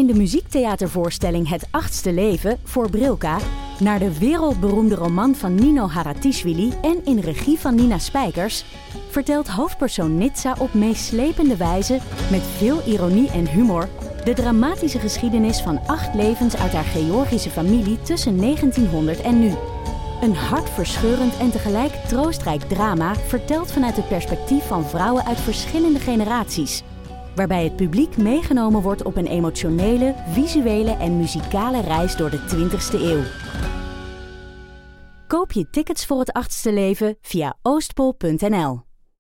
in de muziektheatervoorstelling Het Achtste Leven voor Brilka naar de wereldberoemde roman van Nino Haratischvili en in regie van Nina Spijkers vertelt hoofdpersoon Nitsa op meeslepende wijze met veel ironie en humor de dramatische geschiedenis van 8 levens uit haar Georgische familie tussen 1900 en nu. Een hartverscheurend en tegelijk troostrijk drama verteld vanuit het perspectief van vrouwen uit verschillende generaties, waarbij het publiek meegenomen wordt op een emotionele, visuele en muzikale reis door de 20e eeuw. Koop je tickets voor Het Achtste Leven via oostpol.nl.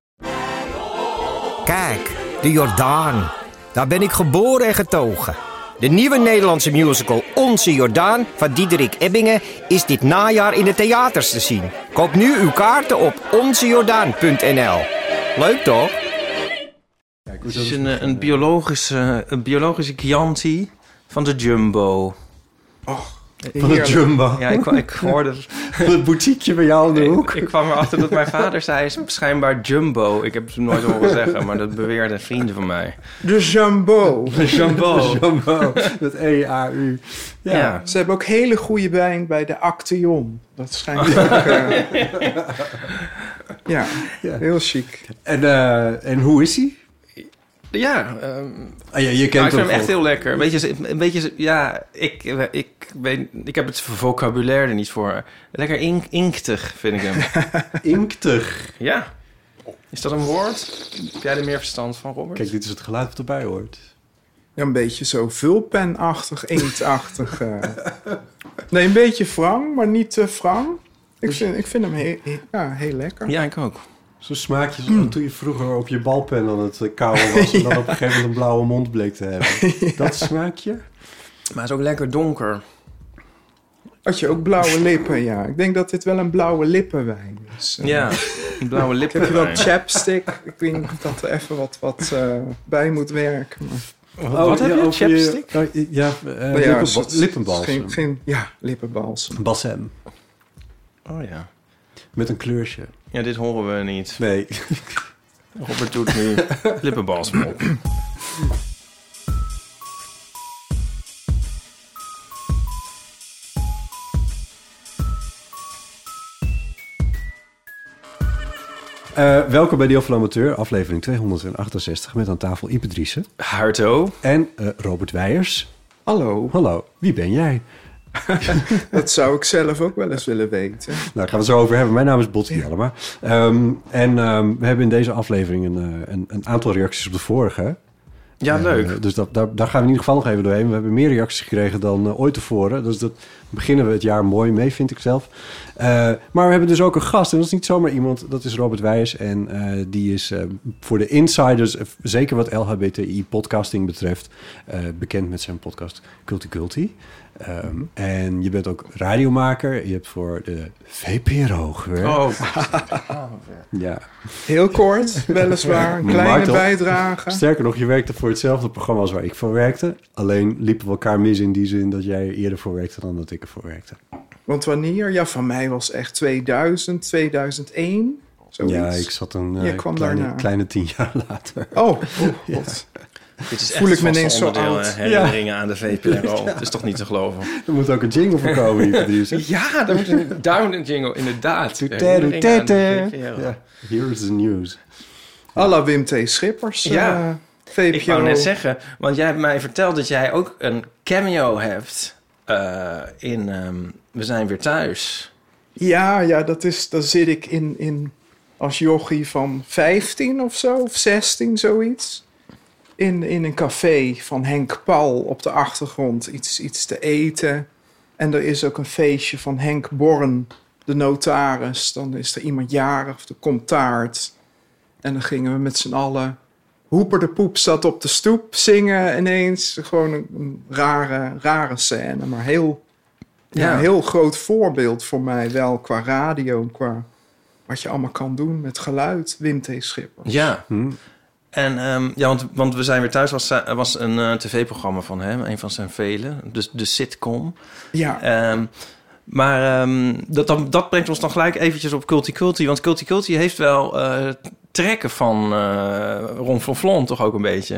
Kijk, de Jordaan. Daar ben ik geboren en getogen. De nieuwe Nederlandse musical Onze Jordaan van Diederik Ebbingen is dit najaar in de theaters te zien. Koop nu uw kaarten op onzejordaan.nl. Leuk toch? Het is een biologische Chianti van de Jumbo. Van de Jumbo? Ja, ik hoorde... Het boutiqueje bij jou in de hoek. Ik kwam erachter dat mijn vader zei schijnbaar Jumbo. Ik heb het nooit horen zeggen, maar dat beweerden vrienden van mij. De Jumbo. De Jumbo. De Jumbo. Dat E-A-U. Ja. Ze hebben ook hele goede wijn bij de Acteon. Dat schijnt ook... ja, heel chic. En hoe is hij? Ja, je kent ik vind hem echt heel lekker. Een beetje ja, ik heb het vocabulaire er niet voor. Lekker inktig, vind ik hem. Inktig? Ja. Is dat een woord? Heb jij er meer verstand van, Robert? Kijk, dit is het geluid wat erbij hoort. Ja, een beetje zo vulpenachtig, inktachtig. Nee, een beetje wrang, maar niet te wrang. Ik vind hem heel lekker. Ja, ik ook. Zo'n smaakje toen je vroeger op je balpen aan het kauwen was... en dan op een gegeven moment een blauwe mond bleek te hebben. Dat smaakje? Maar het is ook lekker donker. Had je ook blauwe lippen, ja. Ik denk dat dit wel een blauwe lippenwijn is. Ja, een blauwe lippenwijn. Heb je wel chapstick? Ik weet niet of dat er even wat bij moet werken. Maar... Wat heb je? Chapstick? Lippenbalsem. Lippenbalsem. Balsem. Oh ja. Met een kleurtje. Ja, dit horen we niet. Nee. Robert doet nu lippenbalsem op. Welkom bij Deel van Amateur, aflevering 268... met aan tafel Ipe Driessen. Harto. En Robert Weijers. Hallo. Hallo, wie ben jij? Dat zou ik zelf ook wel eens willen weten. Nou, daar gaan we het zo over hebben. Mijn naam is Botti Jellema. We hebben in deze aflevering een aantal reacties op de vorige. Ja, leuk. Dus daar gaan we in ieder geval nog even doorheen. We hebben meer reacties gekregen dan ooit tevoren. Dus dat beginnen we het jaar mooi mee, vind ik zelf. Maar we hebben dus ook een gast. En dat is niet zomaar iemand. Dat is Robert Weijers. En die is voor de insiders, zeker wat LHBTI-podcasting betreft... bekend met zijn podcast Culti Culti. En je bent ook radiomaker. Je hebt voor de VPRO gewerkt. Oh. Ja. Heel kort, weliswaar. Een kleine bijdrage. Sterker nog, je werkte voor hetzelfde programma als waar ik voor werkte. Alleen liepen we elkaar mis in die zin dat jij eerder voor werkte dan dat ik ervoor werkte. Want wanneer? Ja, van mij was echt 2000, 2001. Zoiets. Ja, ik zat een kleine 10 jaar later. Oh, ja. God. Dit is Voel echt ik me ineens zo oud. Herinneringen aan de VPRO. Het is toch niet te geloven. Er moet ook een jingle voor komen. Ja, daar moet een jingle, inderdaad. Ja, here is the news. À la Wim T. Schippers. Ja, VPRO. Ik wou net zeggen, want jij hebt mij verteld dat jij ook een cameo hebt in We zijn weer thuis. Ja, daar zit ik in als jochie van 15 of zo, of 16, zoiets. In een café van Henk Paul op de achtergrond iets te eten. En er is ook een feestje van Henk Born, de notaris. Dan is er iemand jarig of er komt taart. En dan gingen we met z'n allen... Hoeper de Poep zat op de stoep, zingen ineens. Gewoon een rare scène, maar heel groot voorbeeld voor mij wel qua radio. Qua wat je allemaal kan doen met geluid, Wim T. Schippers. Ja, en want We zijn weer thuis was een tv-programma van hem, een van zijn vele, dus de sitcom. Ja. Maar dat brengt ons dan gelijk eventjes op Culti Culti, want Culti Culti heeft wel trekken van Ron van Vlon toch ook een beetje.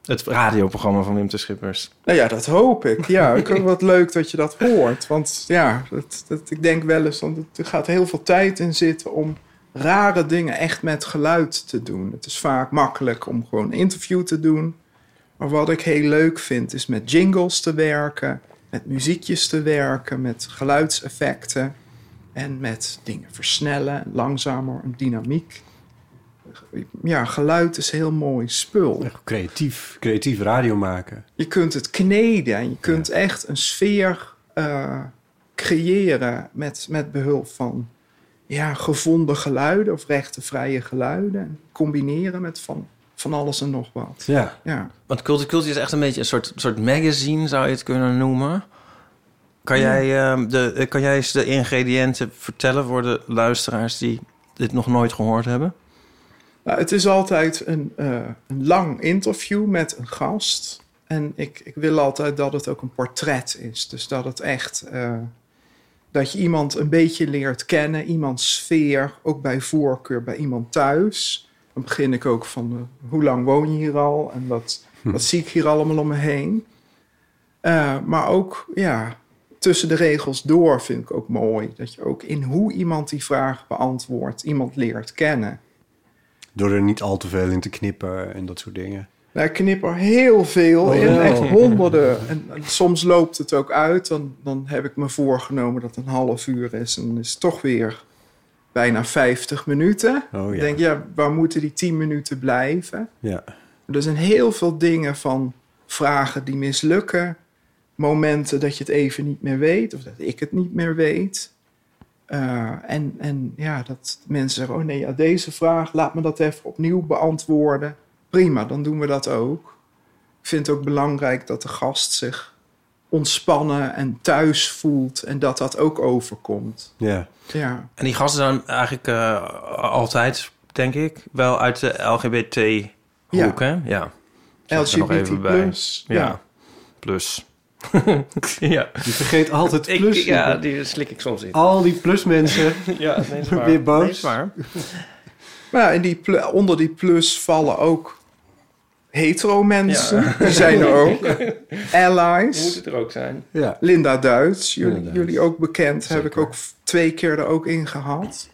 Het radioprogramma van Wim T. Schippers. Nou ja, dat hoop ik. Ja, ik vind het wat leuk dat je dat hoort. Want ja, ik denk wel eens, want er gaat heel veel tijd in zitten om rare dingen echt met geluid te doen. Het is vaak makkelijk om gewoon een interview te doen. Maar wat ik heel leuk vind, is met jingles te werken, met muziekjes te werken, met geluidseffecten en met dingen versnellen, langzamer, een dynamiek. Ja, geluid is heel mooi spul. Echt creatief radio maken. Je kunt het kneden en je kunt echt een sfeer creëren met behulp van gevonden geluiden of rechtenvrije geluiden. En combineren met van alles en nog wat. Ja. Want Cultuur is echt een beetje een soort magazine, zou je het kunnen noemen. Kan jij eens de ingrediënten vertellen voor de luisteraars die dit nog nooit gehoord hebben? Nou, het is altijd een lang interview met een gast. En ik wil altijd dat het ook een portret is. Dus dat het echt... dat je iemand een beetje leert kennen. Iemands sfeer, ook bij voorkeur bij iemand thuis. Dan begin ik ook van hoe lang woon je hier al? En wat zie ik hier allemaal om me heen? Maar ook, tussen de regels door vind ik ook mooi. Dat je ook in hoe iemand die vraag beantwoordt, iemand leert kennen. Door er niet al te veel in te knippen en dat soort dingen. Nou, ik knip er heel veel in, echt honderden. En soms loopt het ook uit. Dan heb ik me voorgenomen dat het een half uur is. En dan is het toch weer bijna 50 minuten. Ik denk, waar moeten die 10 minuten blijven? Ja. Er zijn heel veel dingen van vragen die mislukken. Momenten dat je het even niet meer weet. Of dat ik het niet meer weet. Dat mensen zeggen, deze vraag, laat me dat even opnieuw beantwoorden. Prima, dan doen we dat ook. Ik vind het ook belangrijk dat de gast zich ontspannen en thuis voelt en dat ook overkomt. Ja. En die gasten zijn eigenlijk altijd, denk ik, wel uit de LGBT-hoek, hè? Ja. LGBT+. Ja, plus. Ja. Je vergeet altijd plus. Die slik ik soms in. Al die plusmensen. Ja, nee, is waar. Weer boos. Nee, is waar. Maar onder die plus vallen ook hetero mensen. Ja. Die zijn er ook. Allies. Moet het er ook zijn. Ja. Linda Duits, jullie ook bekend. Zeker. Heb ik ook 2 keer er ook in gehad.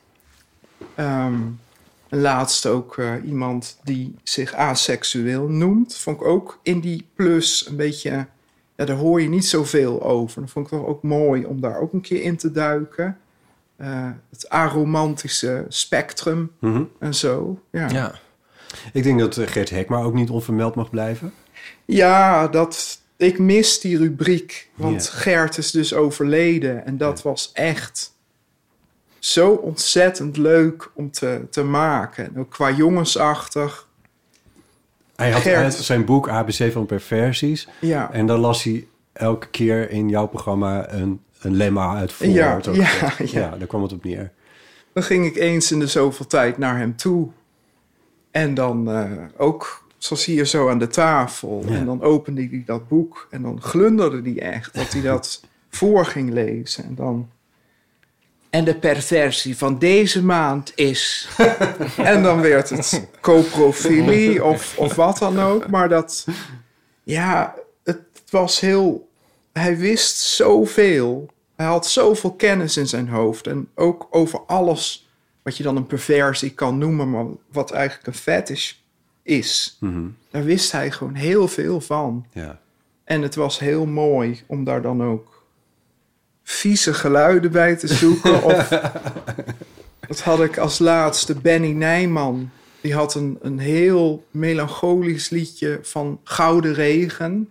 Laatst ook iemand die zich aseksueel noemt. Vond ik ook in die plus een beetje... Ja, daar hoor je niet zoveel over. Dat vond ik toch ook mooi om daar ook een keer in te duiken. Het aromantische spectrum en zo. Ja. Ik denk dat Gert Hekma ook niet onvermeld mag blijven. Ja, ik mis die rubriek. Want Gert is dus overleden. En dat was echt zo ontzettend leuk om te maken. En ook qua jongensachtig. Hij had zijn boek ABC van Perversies. Ja. En dan las hij elke keer in jouw programma een lemma uit voor. Ja, daar kwam het op neer. Dan ging ik eens in de zoveel tijd naar hem toe. En dan ook, zoals hier zo aan de tafel. Ja. En dan opende hij dat boek. En dan glunderde hij echt dat hij dat voor ging lezen. En dan... En de perversie van deze maand is... en dan werd het coprofilie of wat dan ook. Maar dat... Ja, het was heel... Hij wist zoveel. Hij had zoveel kennis in zijn hoofd. En ook over alles wat je dan een perversie kan noemen... maar wat eigenlijk een fetish is. Mm-hmm. Daar wist hij gewoon heel veel van. Ja. En het was heel mooi om daar dan ook... vieze geluiden bij te zoeken. Of dat had ik als laatste. Benny Nijman. Die had een heel melancholisch liedje van Gouden Regen.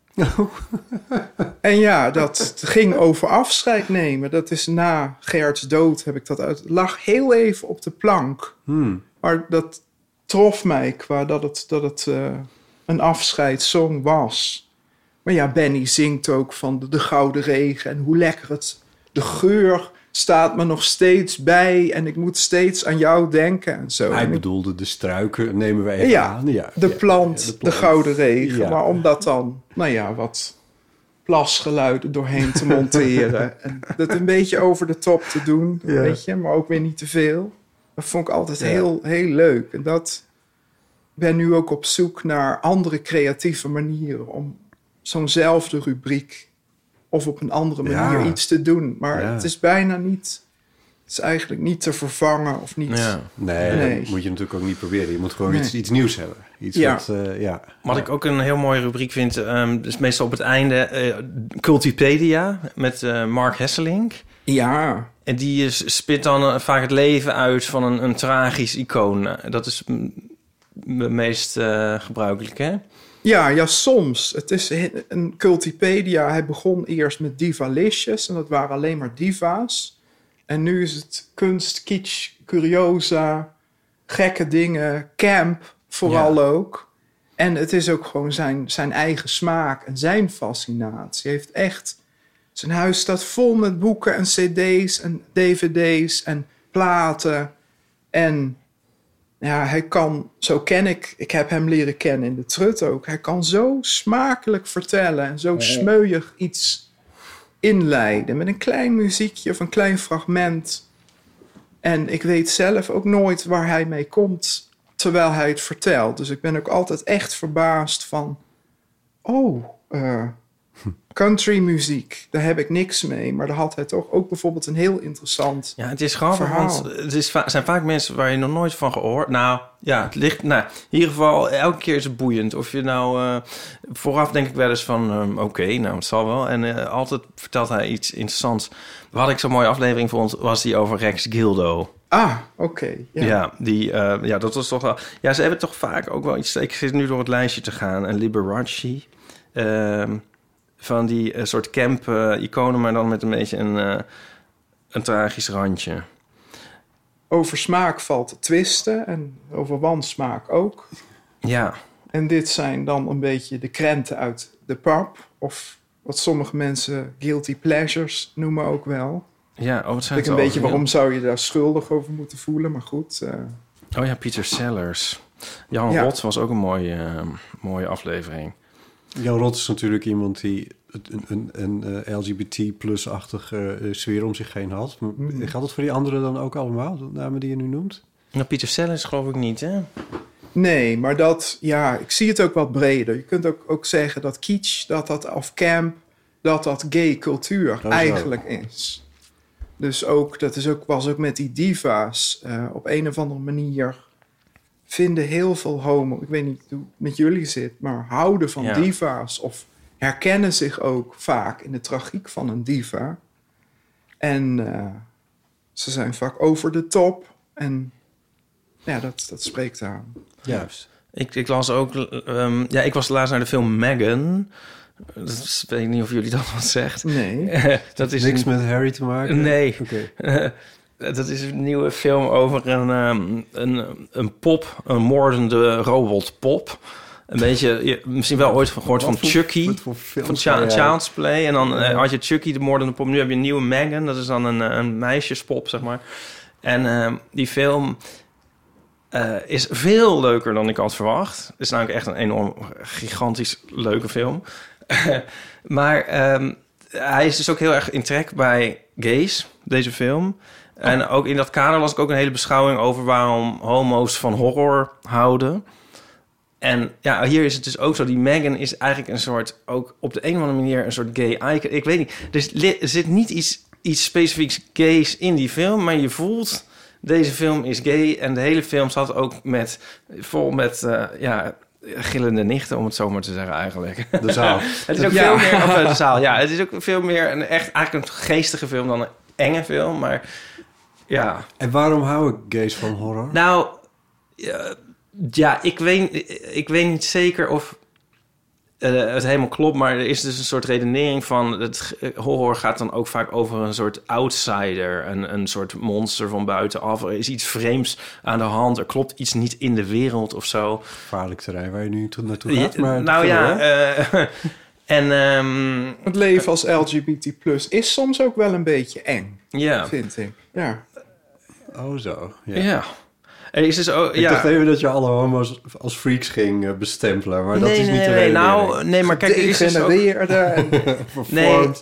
En ja, dat ging over afscheid nemen. Dat is na Gerts dood heb ik dat uit. Het lag heel even op de plank. Maar dat trof mij qua dat het een afscheidssong was. Maar ja, Benny zingt ook van de Gouden Regen en hoe lekker het... De geur staat me nog steeds bij en ik moet steeds aan jou denken en zo. Hij bedoelde de struiken, nemen we even aan. Ja, de plant, de Gouden Regen. Ja. Maar om dat dan, wat plasgeluiden doorheen te monteren. En dat een beetje over de top te doen, weet je, maar ook weer niet te veel. Dat vond ik altijd heel, heel leuk. En dat... ben nu ook op zoek naar andere creatieve manieren om zo'nzelfde rubriek of op een andere manier iets te doen. Maar het is bijna niet... Het is eigenlijk niet te vervangen of niet... Ja. Nee, dat moet je natuurlijk ook niet proberen. Je moet gewoon iets nieuws hebben. Iets Wat ik ook een heel mooie rubriek vind... dus meestal op het einde... Cultipedia met Mark Hesselink. Ja. En die spit dan vaak het leven uit van een tragisch icoon. Dat is het meest gebruikelijk, hè? Ja, soms. Het is een Cultipedia. Hij begon eerst met Divalicious. En dat waren alleen maar diva's. En nu is het kunst, kitsch, curiosa, gekke dingen, camp vooral ook. En het is ook gewoon zijn eigen smaak en zijn fascinatie. Hij heeft echt... Zijn huis staat vol met boeken en cd's en dvd's en platen. En ja, hij kan, zo ken ik heb hem leren kennen in de Trut ook. Hij kan zo smakelijk vertellen en zo smeuig iets inleiden. Met een klein muziekje of een klein fragment. En ik weet zelf ook nooit waar hij mee komt terwijl hij het vertelt. Dus ik ben ook altijd echt verbaasd van... countrymuziek, daar heb ik niks mee. Maar daar had hij toch ook bijvoorbeeld een heel interessant het is grappig, verhaal. want het zijn vaak mensen waar je nog nooit van gehoord... Nou, ja, het ligt... Nou, in ieder geval, elke keer is het boeiend. Of je nou... vooraf denk ik wel eens van... Oké, het zal wel. En altijd vertelt hij iets interessants. Wat ik zo'n mooie aflevering vond, was die over Rex Gildo. Ah, oké. Ja, dat was toch wel... Ja, ze hebben toch vaak ook wel iets... Ik zit nu door het lijstje te gaan. En Liberace... van die soort camp-iconen, maar dan met een beetje een tragisch randje. Over smaak valt te twisten en over wansmaak ook. Ja. En dit zijn dan een beetje de krenten uit de pub, of wat sommige mensen guilty pleasures noemen ook wel. Ja, het zijn ik een beetje waarom zou je daar schuldig over moeten voelen, maar goed. Pieter Sellers. Jan Rot was ook een mooie aflevering. Jan Rot is natuurlijk iemand die een LGBT+-achtige sfeer om zich heen had. Geldt het voor die anderen dan ook allemaal, de namen die je nu noemt? Nou, Pieter Sellers geloof ik niet, hè? Nee, maar ik zie het ook wat breder. Je kunt ook zeggen dat kitsch, of camp, dat gay cultuur eigenlijk is. Dus was ook met die diva's op een of andere manier... vinden heel veel homo, ik weet niet hoe het met jullie zit... maar houden van diva's of herkennen zich ook vaak in de tragiek van een diva. En ze zijn vaak over de top en ja, dat spreekt aan. Juist. Ik las ook... ik was laatst naar de film Megan. Dat weet ik niet of jullie dat wat zegt. Nee. Dat is niks met Harry te maken? Nee. Okay. Dat is een nieuwe film over een pop, een moordende robotpop. Een beetje, misschien wel ooit gehoord van Chucky, van Child's Play. En dan had je Chucky, de moordende pop. Nu heb je een nieuwe Megan, dat is dan een meisjespop, zeg maar. En die film is veel leuker dan ik had verwacht. Het is namelijk echt een enorm gigantisch leuke film. Maar hij is dus ook heel erg in trek bij gays, deze film. En ook in dat kader las ik ook een hele beschouwing over waarom homo's van horror houden. En ja, hier is het dus ook zo. Die Megan is eigenlijk een soort, ook op de een of andere manier een soort gay icon. Ik weet niet, er zit niet iets specifieks gays in die film, maar je voelt, deze film is gay. En de hele film zat ook vol met gillende nichten, om het zo maar te zeggen eigenlijk. De zaal. Het is ook veel meer, de zaal, ja. Het is ook veel meer eigenlijk een geestige film dan een enge film, maar ja. En waarom houden gays van horror? Nou, ik weet niet zeker of het helemaal klopt, maar er is dus een soort redenering van het horror gaat dan ook vaak over een soort outsider, een soort monster van buitenaf. Er is iets vreemds aan de hand, er klopt iets niet in de wereld of zo. Gevaarlijk terrein waar je nu naartoe gaat. Maar en het leven als LGBT+ is soms ook wel een beetje eng, vind ik. Ja. Oh zo. Ja. Er is dus ook, ik dacht even dat je alle homo's als freaks ging bestempelen, maar dat is niet de reden. Nee, maar kijk, dit is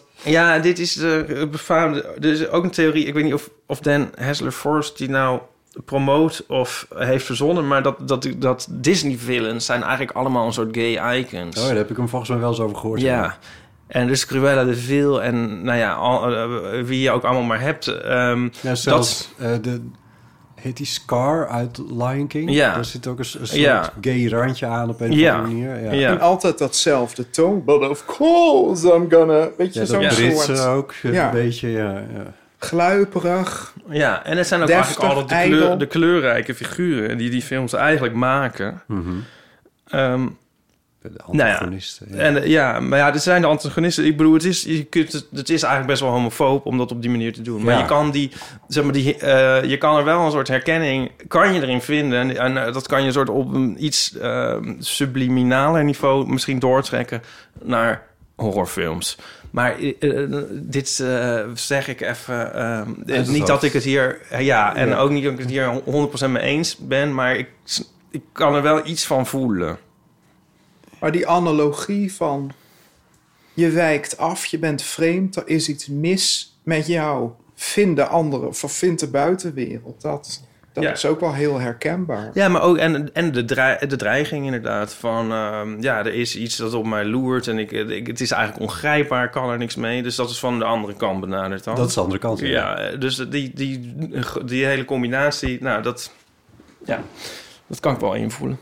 dit is de befaamde. Er is ook een theorie. Ik weet niet of Dan Hassler-Forrest die nou promoot of heeft verzonnen, maar dat Disney-villains zijn eigenlijk allemaal een soort gay icons. Oh, daar heb ik hem volgens mij wel eens over gehoord. Ja. En dus Cruella de Vil en nou ja, wie je ook allemaal maar hebt. Ja, zelfs heet die Scar uit Lion King? Ja. Daar zit ook een soort gay randje aan op een of andere manier. Ja. En altijd datzelfde toon. But of course I'm gonna... Weet je, zo'n Britse soort... ook, een beetje, ja. Gluiperig. Ja, en het zijn ook Deftig, eigenlijk altijd de kleurrijke figuren die films eigenlijk maken. Mm-hmm. De antagonisten. Nou ja. Maar ja, dit zijn de antagonisten. Ik bedoel, het is eigenlijk best wel homofoob om dat op die manier te doen. Maar je kan je kan er wel een soort herkenning, kan je erin vinden. En dat kan je soort op een iets subliminaler niveau misschien doortrekken naar horrorfilms. Maar dit zeg ik even... niet dat ik het hier... en ook niet dat ik het hier 100% mee eens ben, maar ik kan er wel iets van voelen. Maar die analogie van... je wijkt af, je bent vreemd, er is iets mis met jou. Vind de andere, of vind de buitenwereld. Dat is ook wel heel herkenbaar. Ja, maar ook en de dreiging inderdaad. Van er is iets dat op mij loert en het is eigenlijk ongrijpbaar, kan er niks mee. Dus dat is van de andere kant benaderd dan. Dat is de andere kant, ja. Dus die hele combinatie, nou, dat kan ik wel invoelen.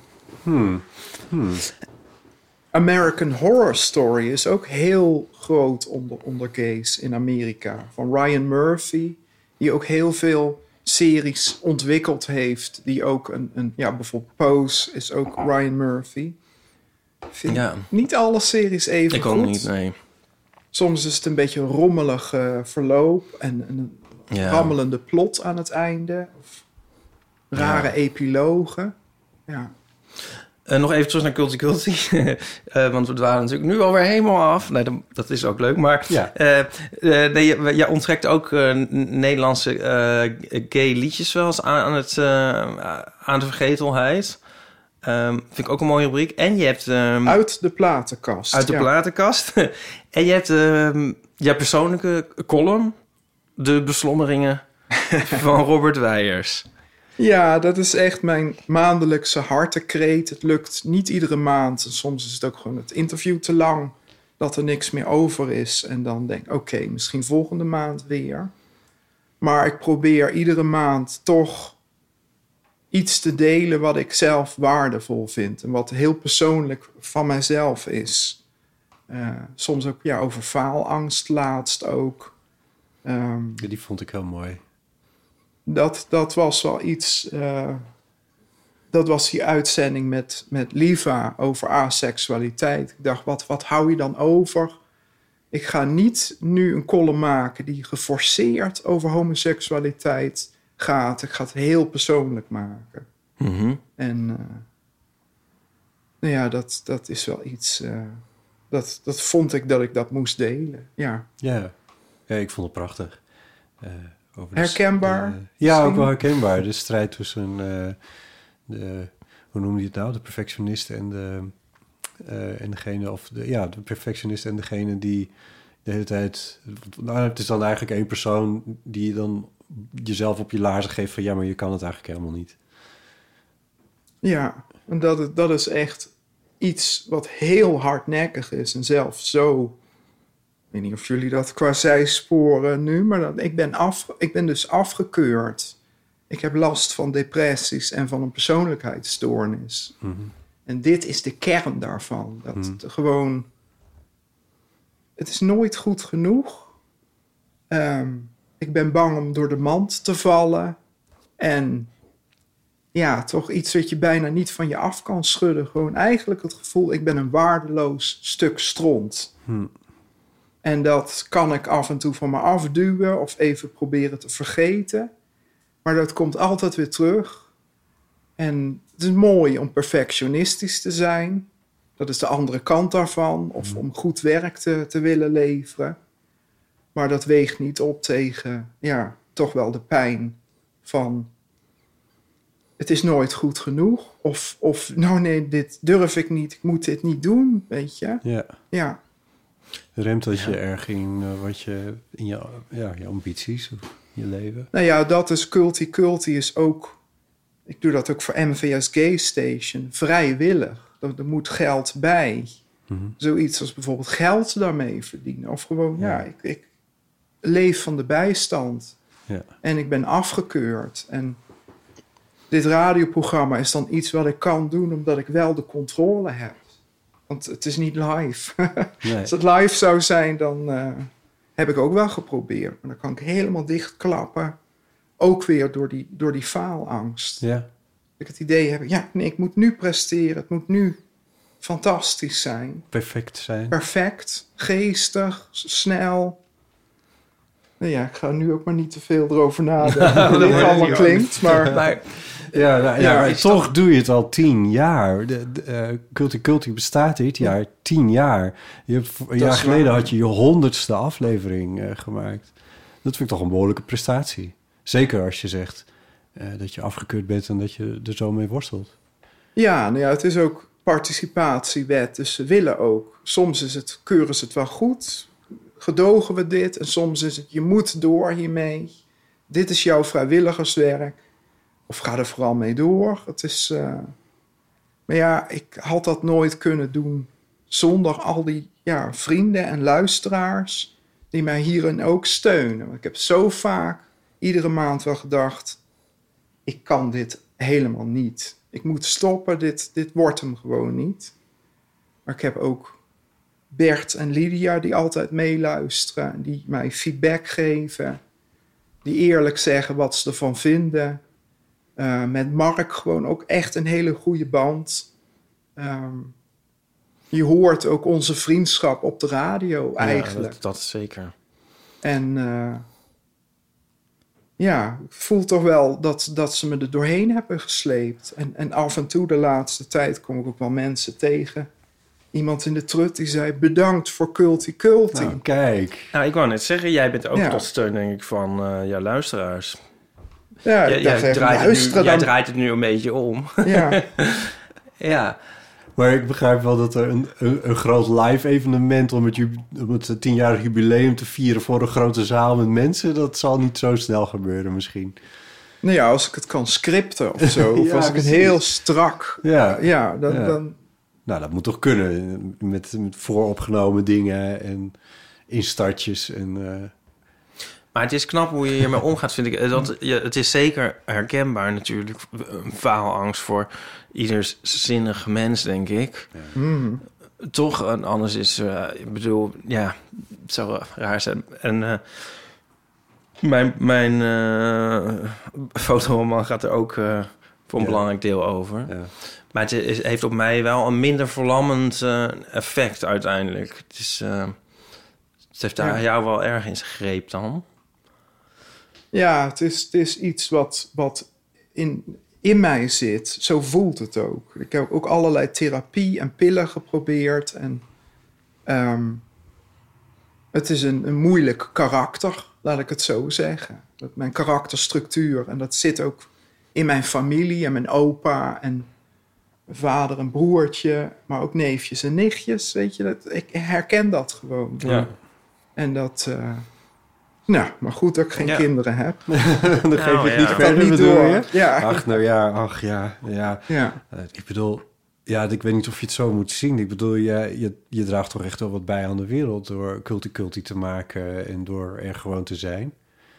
American Horror Story is ook heel groot onder gays in Amerika. Van Ryan Murphy, die ook heel veel series ontwikkeld heeft. Die ook bijvoorbeeld Pose is ook Ryan Murphy. Vind niet alle series even ik goed. ook niet, nee. Soms is het een beetje een rommelig verloop en een rammelende plot aan het einde. Of rare epilogen. Ja. Nog even terug naar Culty. Want we waren natuurlijk nu alweer helemaal af. Nee, dat is ook leuk. Maar jij onttrekt ook Nederlandse gay liedjes wel eens aan de vergetelheid. Vind ik ook een mooie rubriek. En je hebt... uit de platenkast. Uit de platenkast. En je hebt jouw persoonlijke column. De beslommeringen van Robert Weijers. Ja, dat is echt mijn maandelijkse hartekreet. Het lukt niet iedere maand. Soms is het ook gewoon het interview te lang, dat er niks meer over is. En dan denk ik, oké, misschien volgende maand weer. Maar ik probeer iedere maand toch iets te delen wat ik zelf waardevol vind. En wat heel persoonlijk van mijzelf is. Soms ook over faalangst laatst ook. Die vond ik heel mooi. Dat was wel iets... dat was die uitzending met Liva over aseksualiteit. Ik dacht, wat hou je dan over? Ik ga niet nu een column maken die geforceerd over homoseksualiteit gaat. Ik ga het heel persoonlijk maken. Mm-hmm. En dat is wel iets... dat vond ik dat ik dat moest delen. Ja, ik vond het prachtig. Herkenbaar? Ook wel herkenbaar. De strijd tussen hoe noem je het nou? De perfectionist en degene... de perfectionist en degene die de hele tijd... Nou, het is dan eigenlijk één persoon die je dan jezelf op je laarzen geeft van... ja, maar je kan het eigenlijk helemaal niet. Ja, en dat is echt iets wat heel hardnekkig is. En zelf zo... Ik weet niet of jullie dat qua zijsporen nu... maar ik ben dus afgekeurd. Ik heb last van depressies en van een persoonlijkheidsstoornis. Mm-hmm. En dit is de kern daarvan. Dat gewoon... Het is nooit goed genoeg. Ik ben bang om door de mand te vallen. En ja, toch iets wat je bijna niet van je af kan schudden. Gewoon eigenlijk het gevoel... ik ben een waardeloos stuk stront. En dat kan ik af en toe van me afduwen... of even proberen te vergeten... Maar dat komt altijd weer terug. En het is mooi om perfectionistisch te zijn. Dat is de andere kant daarvan. Of om goed werk te willen leveren. Maar dat weegt niet op tegen, toch wel de pijn van... Het is nooit goed genoeg. Of nou nee, dit durf ik niet. Ik moet dit niet doen, weet je. Ja. Remt dat je erg in wat je... in je ambities... je leven. Nou ja, dat is Culty. Culty is ook Ik doe dat ook voor MVS Gay Station, vrijwillig. Er moet geld bij. Zoiets als bijvoorbeeld geld daarmee verdienen. Of gewoon, ik leef van de bijstand. Ja. En ik ben afgekeurd. En dit radioprogramma is dan iets wat ik kan doen... omdat ik wel de controle heb. Want het is niet live. Nee. Als het live zou zijn, dan heb ik ook wel geprobeerd. Maar dan kan ik helemaal dichtklappen. Ook weer door die faalangst. Ja. Dat ik het idee heb, ik moet nu presteren. Het moet nu fantastisch zijn. Perfect zijn. Perfect, geestig, snel. Nou ja, ik ga nu ook maar niet te veel erover nadenken. Hoe dit allemaal klinkt, maar... Maar toch doe je het al 10 jaar. Culti bestaat dit jaar 10 jaar. Een jaar geleden had je je 100ste aflevering gemaakt. Dat vind ik toch een behoorlijke prestatie. Zeker als je zegt dat je afgekeurd bent en dat je er zo mee worstelt. Ja, het is ook participatiewet, dus ze willen ook. Soms keuren ze het wel goed, gedogen we dit. En soms is het, je moet door hiermee. Dit is jouw vrijwilligerswerk. Of ga er vooral mee door. Het is, maar ik had dat nooit kunnen doen zonder al die vrienden en luisteraars die mij hierin ook steunen. Ik heb zo vaak iedere maand wel gedacht, ik kan dit helemaal niet. Ik moet stoppen, dit wordt hem gewoon niet. Maar ik heb ook Bert en Lydia die altijd meeluisteren, die mij feedback geven, die eerlijk zeggen wat ze ervan vinden. Met Mark gewoon ook echt een hele goede band. Je hoort ook onze vriendschap op de radio eigenlijk. Ja, dat is zeker. En ik voel toch wel dat ze me er doorheen hebben gesleept. En af en toe de laatste tijd kom ik ook wel mensen tegen. Iemand in de trut die zei, bedankt voor Culti. Nou, kijk. Nou, ik wou net zeggen, jij bent ook tot steun, denk ik, van jouw luisteraars. Ja, jij draait het nu een beetje om. Ja. Ja. Maar ik begrijp wel dat er een groot live evenement om het 10-jarig jubileum te vieren voor een grote zaal met mensen, dat zal niet zo snel gebeuren misschien. Nou ja, als ik het kan scripten of zo, of als ik het heel strak... Dan... Nou, dat moet toch kunnen, met vooropgenomen dingen en instartjes en... Maar het is knap hoe je hiermee omgaat, vind ik. Het is zeker herkenbaar natuurlijk. Een faalangst voor ieders zinnig mens, denk ik. Ja. Toch, en anders is... ik bedoel, het zou raar zijn. En mijn fotoroman gaat er ook voor een belangrijk deel over. Ja. Maar het heeft op mij wel een minder verlammend effect uiteindelijk. Het heeft daar jou wel erg in gegrepen dan. Ja, het is iets wat in mij zit. Zo voelt het ook. Ik heb ook allerlei therapie en pillen geprobeerd. En het is een moeilijk karakter, laat ik het zo zeggen. Mijn karakterstructuur. En dat zit ook in mijn familie en mijn opa en mijn vader en broertje. Maar ook neefjes en nichtjes, weet je. Ik herken dat gewoon. Ja. En dat... maar goed dat ik geen kinderen heb. Dan geef je het niet verder, niet bedoel door. je? Ja. Ik bedoel, ik weet niet of je het zo moet zien. Ik bedoel, je draagt toch echt wel wat bij aan de wereld door culti te maken en door er gewoon te zijn.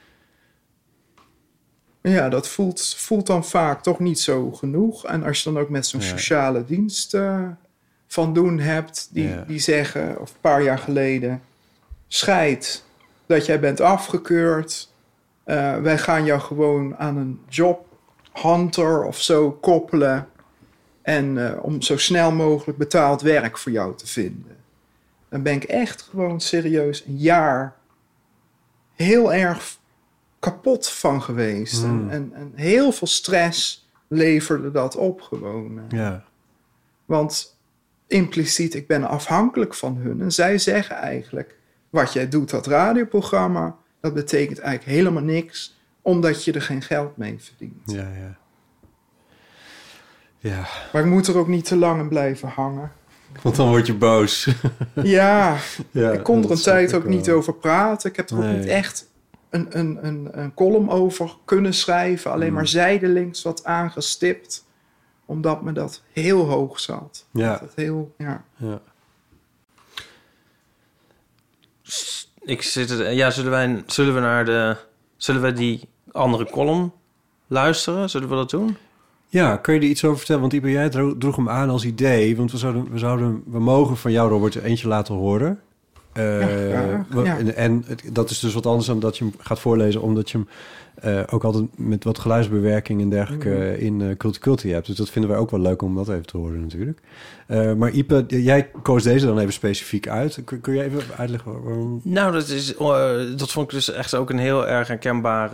Ja, dat voelt dan vaak toch niet zo genoeg. En als je dan ook met zo'n sociale dienst van doen hebt, die zeggen, of een paar jaar geleden, scheid dat jij bent afgekeurd. Wij gaan jou gewoon aan een jobhunter of zo koppelen. En om zo snel mogelijk betaald werk voor jou te vinden. Dan ben ik echt gewoon serieus een jaar heel erg kapot van geweest. En heel veel stress leverde dat op gewoon. Ja. Want impliciet, ik ben afhankelijk van hun. En zij zeggen eigenlijk, wat jij doet, dat radioprogramma, dat betekent eigenlijk helemaal niks, omdat je er geen geld mee verdient. Ja. Maar ik moet er ook niet te lang in blijven hangen. Want dan word je boos. Ik kon er een tijd ook niet over praten. Ik heb er ook niet echt een column over kunnen schrijven. Alleen maar zijdelings wat aangestipt. Omdat me dat heel hoog zat. Ja. Dat heel, ja. Ja. Zullen we die andere column luisteren? Zullen we dat doen? Ja, kun je er iets over vertellen? Want Ipe, jij droeg hem aan als idee. Want we mogen van jou, Robert, eentje laten horen. En dat is dus wat anders dan dat je hem gaat voorlezen, omdat je hem ook altijd met wat geluidsbewerking en dergelijke in Culti hebt. Dus dat vinden wij ook wel leuk om dat even te horen natuurlijk. Maar Ipe, jij koos deze dan even specifiek uit. Kun je even uitleggen waarom? Nou, dat vond ik dus echt ook een heel erg herkenbaar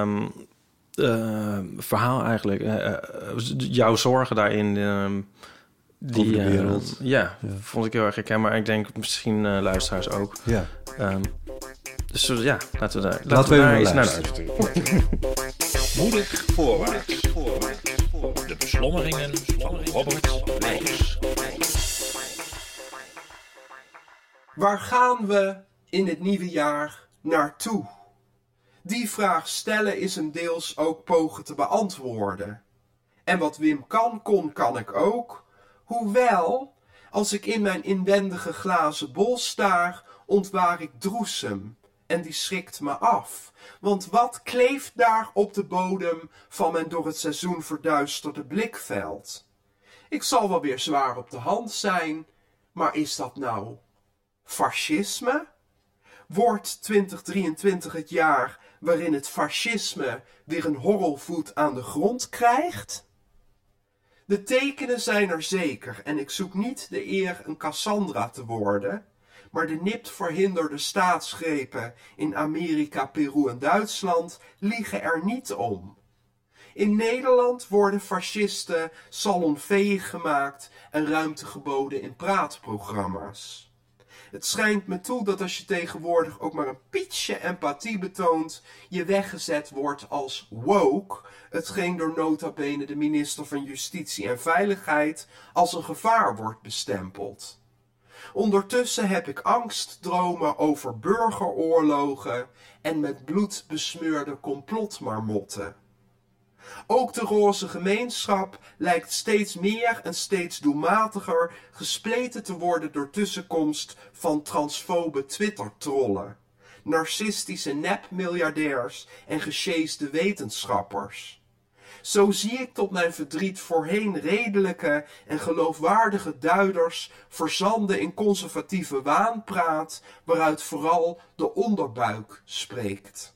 verhaal eigenlijk. Jouw zorgen daarin... over de wereld. Vond ik heel erg herkenbaar. En ik denk misschien luisteraars ook. Ja. Dus ja, laten we daar eens naar luisteren. Moedig voorwaarts. De beslommeringen van Robert Wijs. Waar gaan we in het nieuwe jaar naartoe? Die vraag stellen is een deels ook pogen te beantwoorden. En wat Wim kon, kan ik ook. Hoewel, als ik in mijn inwendige glazen bol staar, ontwaar ik droesem. En die schrikt me af. Want wat kleeft daar op de bodem van mijn door het seizoen verduisterde blikveld? Ik zal wel weer zwaar op de hand zijn, maar is dat nou fascisme? Wordt 2023 het jaar waarin het fascisme weer een horrelvoet aan de grond krijgt? De tekenen zijn er zeker en ik zoek niet de eer een Cassandra te worden, maar de nipt verhinderde staatsgrepen in Amerika, Peru en Duitsland liegen er niet om. In Nederland worden fascisten salonveeg gemaakt en ruimte geboden in praatprogramma's. Het schijnt me toe dat als je tegenwoordig ook maar een pietje empathie betoont, je weggezet wordt als woke, hetgeen door nota bene de minister van Justitie en Veiligheid als een gevaar wordt bestempeld. Ondertussen heb ik angstdromen over burgeroorlogen en met bloed besmeurde complotmarmotten. Ook de roze gemeenschap lijkt steeds meer en steeds doelmatiger gespleten te worden door tussenkomst van transfobe Twitter-trollen, narcistische nep-miljardairs en gesjeesde wetenschappers. Zo zie ik tot mijn verdriet voorheen redelijke en geloofwaardige duiders verzanden in conservatieve waanpraat, waaruit vooral de onderbuik spreekt.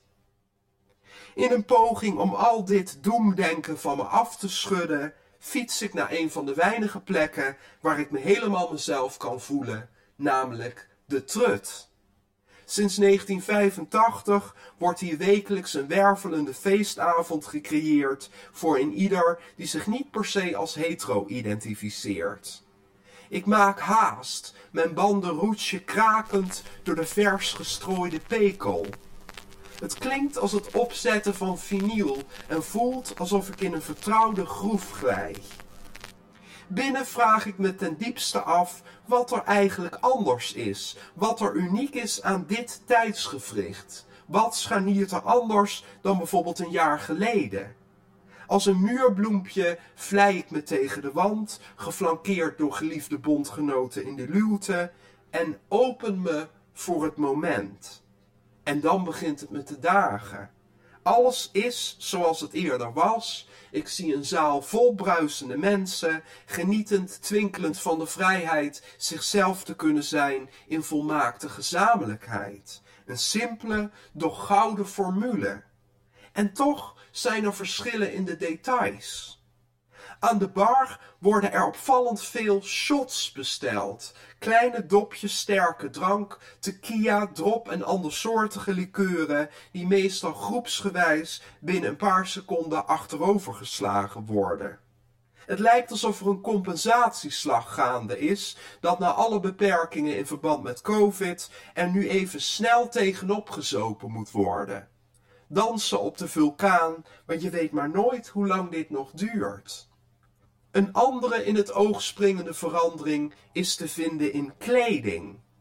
In een poging om al dit doemdenken van me af te schudden, fiets ik naar een van de weinige plekken waar ik me helemaal mezelf kan voelen, namelijk de Trut. Sinds 1985 wordt hier wekelijks een wervelende feestavond gecreëerd voor een ieder die zich niet per se als hetero identificeert. Ik maak haast, mijn bandenroetje krakend door de vers gestrooide pekel. Het klinkt als het opzetten van vinyl en voelt alsof ik in een vertrouwde groef glij. Binnen vraag ik me ten diepste af wat er eigenlijk anders is, wat er uniek is aan dit tijdsgewricht. Wat scharniert er anders dan bijvoorbeeld een jaar geleden? Als een muurbloempje vlei ik me tegen de wand, geflankeerd door geliefde bondgenoten in de luwte, en open me voor het moment. En dan begint het me te dagen. Alles is zoals het eerder was. Ik zie een zaal vol bruisende mensen, genietend, twinkelend van de vrijheid zichzelf te kunnen zijn in volmaakte gezamenlijkheid. Een simpele, doch gouden formule. En toch zijn er verschillen in de details. Aan de bar worden er opvallend veel shots besteld. Kleine dopjes sterke drank, tequila, drop en andersoortige likeuren die meestal groepsgewijs binnen een paar seconden achterovergeslagen worden. Het lijkt alsof er een compensatieslag gaande is, dat na alle beperkingen in verband met COVID er nu even snel tegenop gezopen moet worden. Dansen op de vulkaan, want je weet maar nooit hoe lang dit nog duurt. Een andere in het oog springende verandering is te vinden in kleding.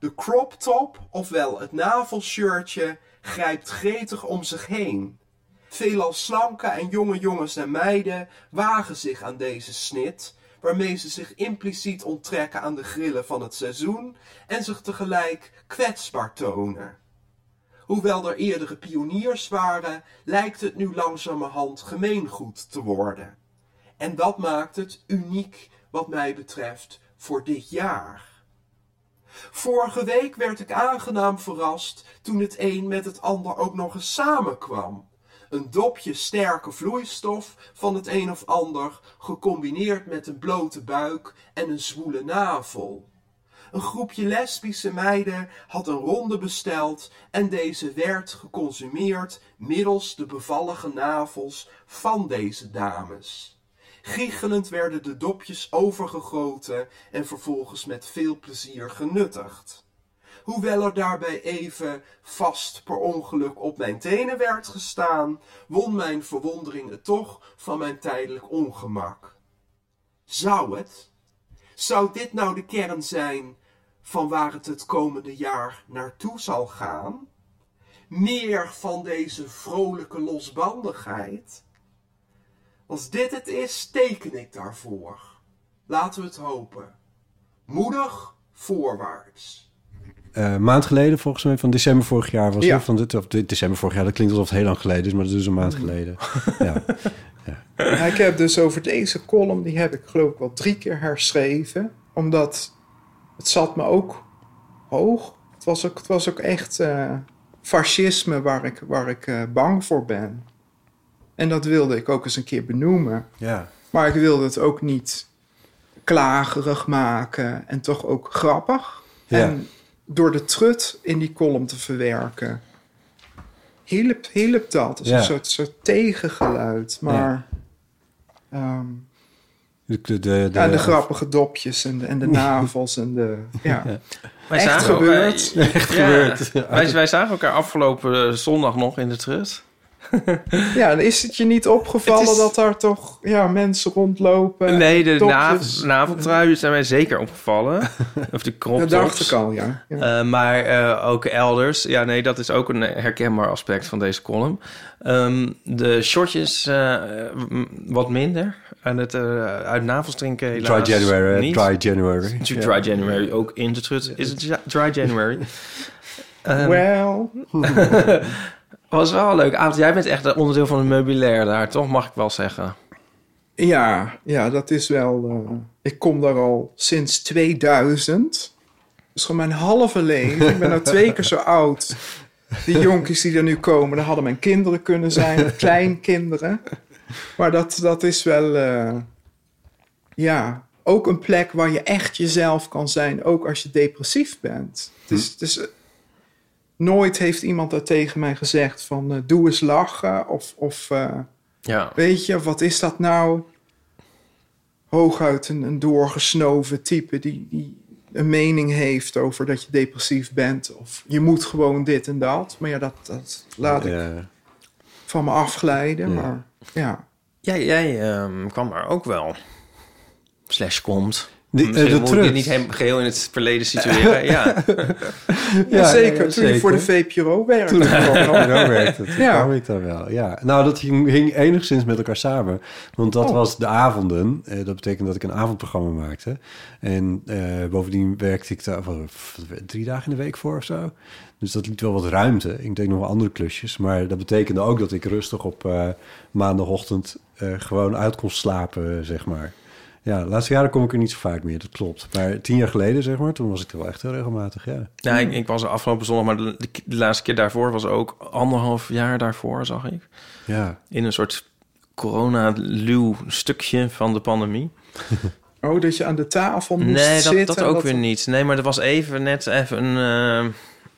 De crop top, ofwel het navelshirtje, grijpt gretig om zich heen. Veelal slanke en jonge jongens en meiden wagen zich aan deze snit, waarmee ze zich impliciet onttrekken aan de grillen van het seizoen en zich tegelijk kwetsbaar tonen. Hoewel er eerdere pioniers waren, lijkt het nu langzamerhand gemeengoed te worden. En dat maakt het uniek wat mij betreft voor dit jaar. Vorige week werd ik aangenaam verrast toen het een met het ander ook nog eens samenkwam. Een dopje sterke vloeistof van het een of ander, gecombineerd met een blote buik en een zwoele navel. Een groepje lesbische meiden had een ronde besteld en deze werd geconsumeerd middels de bevallige navels van deze dames. Giechelend werden de dopjes overgegoten en vervolgens met veel plezier genuttigd. Hoewel er daarbij even vast per ongeluk op mijn tenen werd gestaan, won mijn verwondering het toch van mijn tijdelijk ongemak. Zou dit nou de kern zijn van waar het komende jaar naartoe zal gaan? Meer van deze vrolijke losbandigheid? Als dit het is, teken ik daarvoor. Laten we het hopen. Moedig voorwaarts. Maand geleden, volgens mij, van december vorig jaar was het. Van december vorig jaar, dat klinkt alsof het heel lang geleden is, maar dat is dus een maand geleden. Ja. Ik heb dus over deze column, die heb ik geloof ik wel 3 keer herschreven. Omdat het zat me ook hoog. Het was ook echt fascisme waar ik bang voor ben. En dat wilde ik ook eens een keer benoemen. Ja. Maar ik wilde het ook niet klagerig maken en toch ook grappig. Ja. En door de trut in die column te verwerken, hielp dat. Dus een soort tegengeluid. Maar de grappige dopjes en de navels en de... Ja. Echt gebeurd. Wij zagen elkaar afgelopen zondag nog in de trut. Ja, en is het je niet opgevallen dat daar toch mensen rondlopen? Nee, de naveltruien zijn mij zeker opgevallen. Of de crop tops. Dat dacht ik al, ja. Maar ook elders. Ja, nee, dat is ook een herkenbaar aspect van deze column. De shortjes wat minder. En het uit navels drinken helaas Dry January. niet. Dry January. Dry January, ook in de trut. Is het Dry January? Well... Was wel leuk. Aad, jij bent echt een onderdeel van het meubilair daar, toch? Mag ik wel zeggen. Ja, dat is wel... ik kom daar al sinds 2000. Dus gewoon mijn halve leven. Ik ben nou 2 keer zo oud. Die jonkies die er nu komen, dat hadden mijn kinderen kunnen zijn. Of kleinkinderen. Maar dat is wel... ook een plek waar je echt jezelf kan zijn. Ook als je depressief bent. Het is nooit heeft iemand daar tegen mij gezegd van... doe eens lachen of weet je, wat is dat nou? Hooguit een doorgesnoven type die een mening heeft over dat je depressief bent. Of je moet gewoon dit en dat. Maar dat laat ik van me afglijden. Ja. Maar ja. Jij kwam er ook wel. / komt. De moet je niet geheel in het verleden situeren. Zeker. Toen je voor de VPRO werkte. Kwam ik dan wel. Ja. Nou, dat hing enigszins met elkaar samen. Want dat was de avonden. Dat betekent dat ik een avondprogramma maakte. En bovendien werkte ik daar 3 dagen in de week voor of zo. Dus dat liet wel wat ruimte. Ik deed nog wel andere klusjes. Maar dat betekende ook dat ik rustig op maandagochtend gewoon uit kon slapen, zeg maar. Ja, de laatste jaren kom ik er niet zo vaak meer, dat klopt. Maar 10 jaar geleden, zeg maar, toen was ik er wel echt heel regelmatig, Ja, ik was er afgelopen zondag, maar de laatste keer daarvoor was ook 1,5 jaar daarvoor, zag ik. Ja. In een soort corona-luw stukje van de pandemie. Oh, dat je aan de tafel moest zitten? Nee, dat ook weer niet. Nee, maar er was net even een...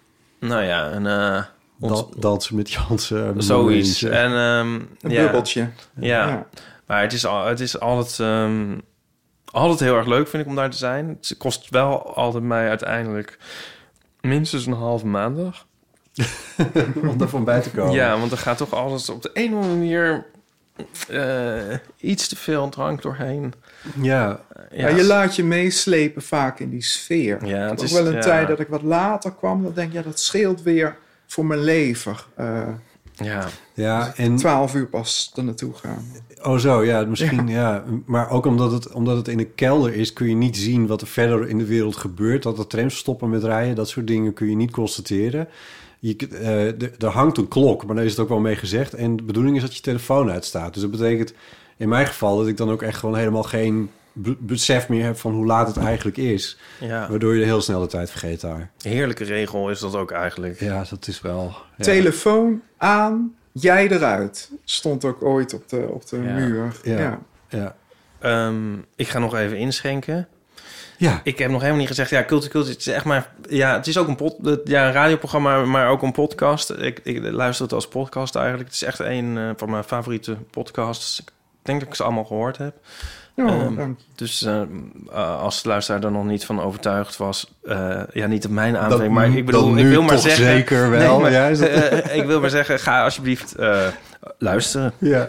dansen met Jansen. Zoiets. En, een bubbeltje. Ja. Maar het is altijd heel erg leuk, vind ik, om daar te zijn. Het kost wel altijd mij uiteindelijk minstens een halve maandag. Om er van bij te komen. Ja, want er gaat toch altijd op de een of andere manier... iets te veel drank doorheen. Ja. Ja, je laat je meeslepen vaak in die sfeer. Ja, het ook is wel een tijd dat ik wat later kwam. Dan denk ik, dat scheelt weer voor mijn lever. Ja, en 12 uur pas er naartoe gaan. Oh zo, ja, misschien, ja. Maar ook omdat het in een kelder is, kun je niet zien wat er verder in de wereld gebeurt. Dat de trams stoppen met rijden, dat soort dingen kun je niet constateren. Er hangt een klok, maar daar is het ook wel mee gezegd. En de bedoeling is dat je telefoon uitstaat. Dus dat betekent in mijn geval dat ik dan ook echt gewoon helemaal geen besef meer heb van hoe laat het eigenlijk is. Ja. Waardoor je de heel snel de tijd vergeet daar. Heerlijke regel is dat ook eigenlijk. Ja, dat is wel... Ja. Telefoon aan, jij eruit. Stond ook ooit op de muur. Ja. Ik ga nog even inschenken. Ja. Ik heb nog helemaal niet gezegd... Ja, Cultuur, het is echt maar... Ja, het is ook een radioprogramma, maar ook een podcast. Ik luister het als podcast eigenlijk. Het is echt een van mijn favoriete podcasts. Ik denk dat ik ze allemaal gehoord heb. Dank je. Dus als de luisteraar er nog niet van overtuigd was... niet op mijn aanvulling, maar ik bedoel... ik wil maar zeggen... zeker wel. Nee, maar, ik wil maar zeggen, ga alsjeblieft luisteren. Ja.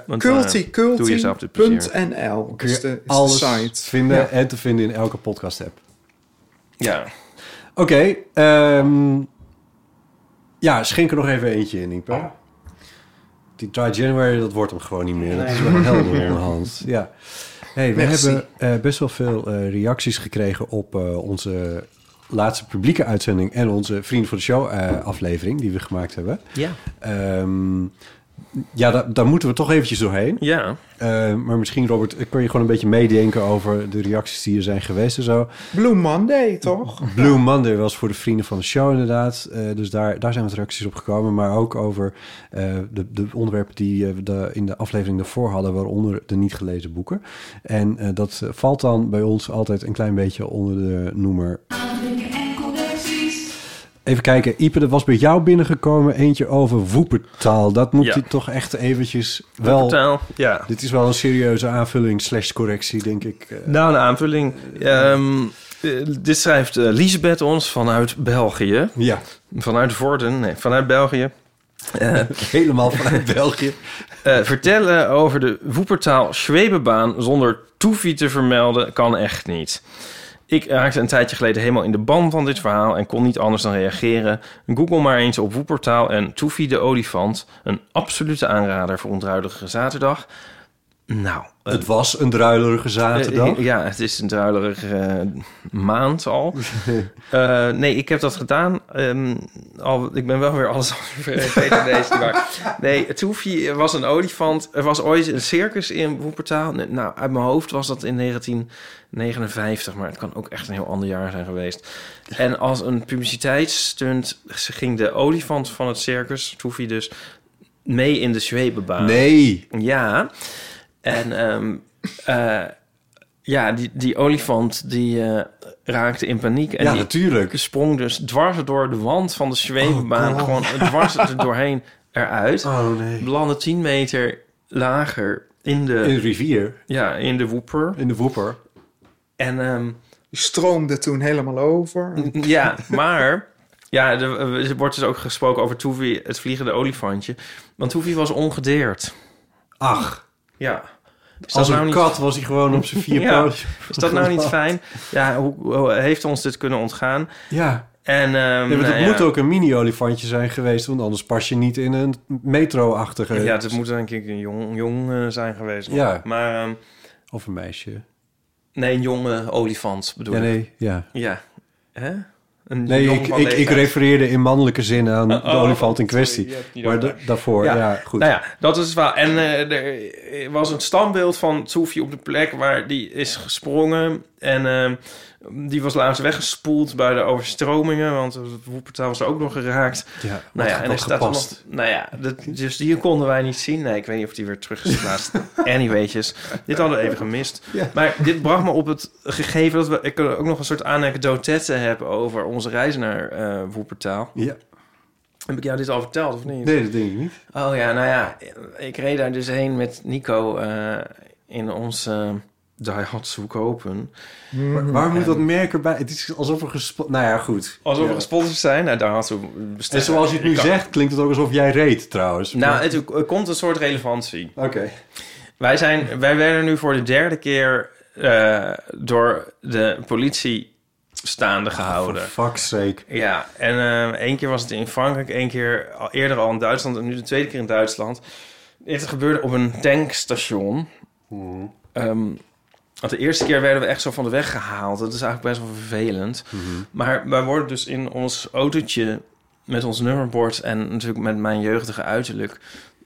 Culti.nl is de site. Vinden en te vinden in elke podcast-app. Ja. Oké. Schenk er nog even eentje in, Ipe. Die Dry January, dat wordt hem gewoon niet meer. Dat is wel helder onderhand. Ja. Hey, we hebben best wel veel reacties gekregen op onze laatste publieke uitzending en onze Vrienden voor de Show aflevering die we gemaakt hebben. Ja. Daar moeten we toch eventjes doorheen. Ja. Maar misschien, Robert, kun je gewoon een beetje meedenken over de reacties die er zijn geweest en zo. Blue Monday, toch? Blue Monday was voor de Vrienden van de Show inderdaad. Dus daar zijn wat reacties op gekomen. Maar ook over de onderwerpen die we in de aflevering daarvoor hadden, waaronder de niet gelezen boeken. En dat valt dan bij ons altijd een klein beetje onder de noemer... Even kijken, Ipe, er was bij jou binnengekomen eentje over woepertaal. Dat moet je toch echt eventjes wel... Woepertaal, ja. Dit is wel een serieuze aanvulling / correctie, denk ik. Nou, een aanvulling. Dit schrijft Lisbeth ons vanuit België. Ja. Vanuit Vorden, nee, vanuit België. Helemaal vanuit België. Vertellen over de woepertaal Schwebebaan zonder toefie te vermelden kan echt niet. Ik raakte een tijdje geleden helemaal in de ban van dit verhaal en kon niet anders dan reageren. Google maar eens op woepertaal en Toefie de olifant. Een absolute aanrader voor een druilige zaterdag. Nou, het was een druilerige zaterdag. Ja, het is een druilerige maand al. Nee, ik heb dat gedaan. Ik ben wel weer alles vergeten deze maar. Nee, Toefie was een olifant. Er was ooit een circus in Woepertaal. Nou, uit mijn hoofd was dat in 1959, maar het kan ook echt een heel ander jaar zijn geweest. En als een publiciteitsstunt ging de olifant van het circus, Toefie dus, mee in de Schwebebaan. Nee. Ja. En die olifant die raakte in paniek. En die natuurlijk. Sprong dus dwars door de wand van de Schwebebaan. Gewoon dwars er doorheen eruit. Oh nee. Belandde 10 meter lager in de rivier. Ja, in de Woeper. In de Woeper. En die stroomde toen helemaal over. Ja, maar... Ja, er wordt dus ook gesproken over Toefie, het vliegende olifantje. Want Toefie was ongedeerd. Ach. Ja. Als een kat was hij gewoon op zijn 4 pootjes. Is dat nou niet fijn? Ja, hoe heeft ons dit kunnen ontgaan? Ja. En, het moet ook een mini-olifantje zijn geweest, want anders pas je niet in een metro-achtige... Ja, het moet denk ik een jong zijn geweest. Ja. Maar, of een meisje. Nee, een jonge olifant bedoel ik. Ja, nee, ja. Ja. Hè? Ik refereerde in mannelijke zin aan de olifant in kwestie. Maar daarvoor, ja, goed. Nou ja, dat is wel. En er was een standbeeld van Toefie op de plek waar die is gesprongen. En die was laatst weggespoeld bij de overstromingen, want het Woepertaal was er ook nog geraakt. Ja, nou ja, en er staat nog. Nou ja, dus die konden wij niet zien. Nee, ik weet niet of die weer terug is geplaatst. Anyways, dit hadden we even gemist. Ja. Maar dit bracht me op het gegeven dat ik ook nog een soort anekdotette heb over onze reis naar Woepertaal. Ja. Heb ik jou dit al verteld of niet? Nee, dat denk ik niet. Oh ja, nou ja, ik reed daar dus heen met Nico in ons Die Hard Open. Waar moet dat merk erbij? Het is alsof er nou ja, goed. Alsof we gesponsord zijn. Nou, daar had ze En zoals je het nu zegt, klinkt het ook alsof jij reed, trouwens. Nou, het komt een soort relevantie. Oké. Wij werden nu voor de 3e keer door de politie staande gehouden. For fuck's sake. Ja, en 1 keer was het in Frankrijk, 1 keer eerder al in Duitsland en nu de 2e keer in Duitsland. Dit gebeurde op een tankstation. Want de eerste keer werden we echt zo van de weg gehaald. Dat is eigenlijk best wel vervelend. Maar wij worden dus in ons autootje met ons nummerbord en natuurlijk met mijn jeugdige uiterlijk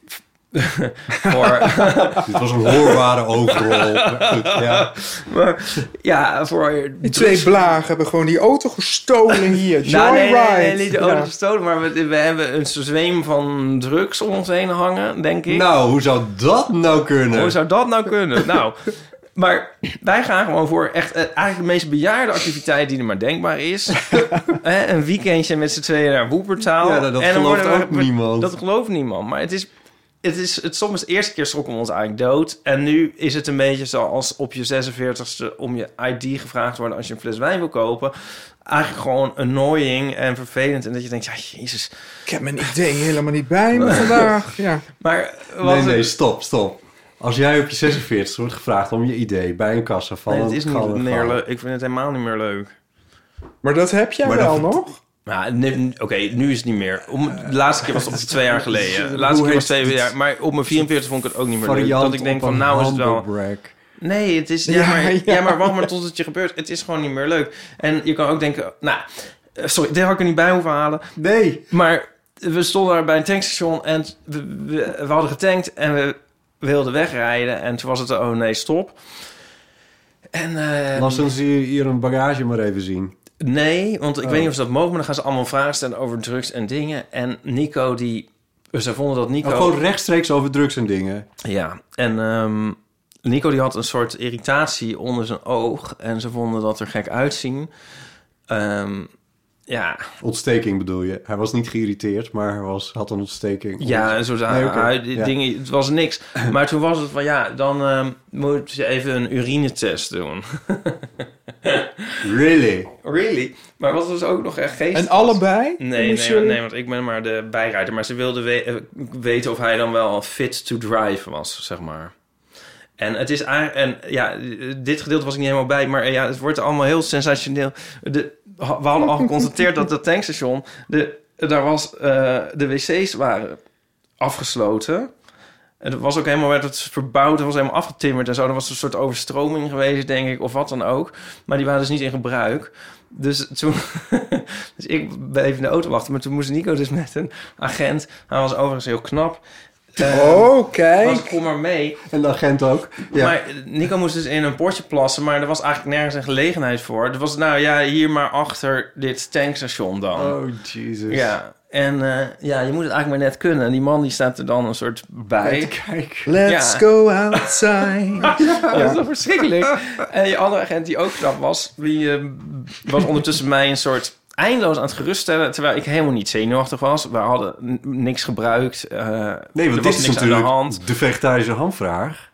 Dit was een hoorbare overrol. Ja. Maar ja, voor Die 2 blagen hebben gewoon die auto gestolen hier. Joyride. Nee, niet de auto gestolen, maar we hebben een zweem van drugs om ons heen hangen, denk ik. Nou, hoe zou dat nou kunnen? Nou, maar wij gaan gewoon voor echt eigenlijk de meest bejaarde activiteit die er maar denkbaar is. Een weekendje met z'n tweeën naar Woepertaal. Ja, dat gelooft ook niemand. Dat gelooft niemand, maar het is soms de eerste keer schrokken we ons eigenlijk dood. En nu is het een beetje zoals op je 46ste om je ID gevraagd worden als je een fles wijn wil kopen. Eigenlijk gewoon annoying en vervelend. En dat je denkt, ja, jezus. Ik heb mijn idee helemaal niet bij me vandaag. Ja. Maar nee, stop. Als jij op je 46 wordt gevraagd om je idee bij een kassa van... Nee, het is niet meer leuk. Ik vind het helemaal niet meer leuk. Maar dat heb jij wel nog? Nou, oké, nu is het niet meer. De laatste keer was het 2 jaar geleden. De laatste keer was 2 jaar. Maar op mijn 44 vond ik het ook niet meer leuk. Dat ik denk van, nou is het wel... Nee, het is... Ja, maar wacht maar tot het je gebeurt. Het is gewoon niet meer leuk. En je kan ook denken... Nou, sorry, dit had ik er niet bij hoeven halen. Nee. Maar we stonden daar bij een tankstation en we hadden getankt en we wilden wegrijden. En toen was het, oh nee, stop. En... Laat ons hier een bagage maar even zien. Nee, want ik weet niet of ze dat mogen, maar dan gaan ze allemaal vragen stellen over drugs en dingen. En Nico, ze vonden dat Nico... gewoon rechtstreeks over drugs en dingen. Ja, en Nico die had een soort irritatie onder zijn oog. En ze vonden dat er gek uitzien. Ja. Ontsteking bedoel je? Hij was niet geïrriteerd, maar hij had een ontsteking. Ja, en zo dingen, het was niks. Maar toen was het van, ja, dan moet je even een urinetest doen. Really? Maar wat was ook nog echt geestig. En allebei? Nee, want ik ben maar de bijrijder. Maar ze wilden weten of hij dan wel fit to drive was, zeg maar. En het is eigenlijk... En ja, dit gedeelte was ik niet helemaal bij. Maar ja, het wordt allemaal heel sensationeel. We hadden al geconstateerd dat dat tankstation... de wc's waren afgesloten. En het was ook helemaal... werd het verbouwd. Het was helemaal afgetimmerd en zo. Er was een soort overstroming geweest, denk ik. Of wat dan ook. Maar die waren dus niet in gebruik. Dus toen... dus ik bleef in de auto wachten. Maar toen moest Nico dus met een agent... Hij was overigens heel knap... kijk. Kom maar mee. En de agent ook. Ja. Maar Nico moest dus in een potje plassen, maar er was eigenlijk nergens een gelegenheid voor. Er was, nou ja, hier maar achter dit tankstation dan. Oh, Jesus. Ja, en je moet het eigenlijk maar net kunnen. En die man die staat er dan een soort bij. Kijk. Let's go outside. Dat is toch verschrikkelijk. En die andere agent die ook knap was, die was ondertussen mij een soort... eindeloos aan het geruststellen, terwijl ik helemaal niet zenuwachtig was. We hadden niks gebruikt. Nee, want dit is natuurlijk aan de hand. de vegetarische hamvraag.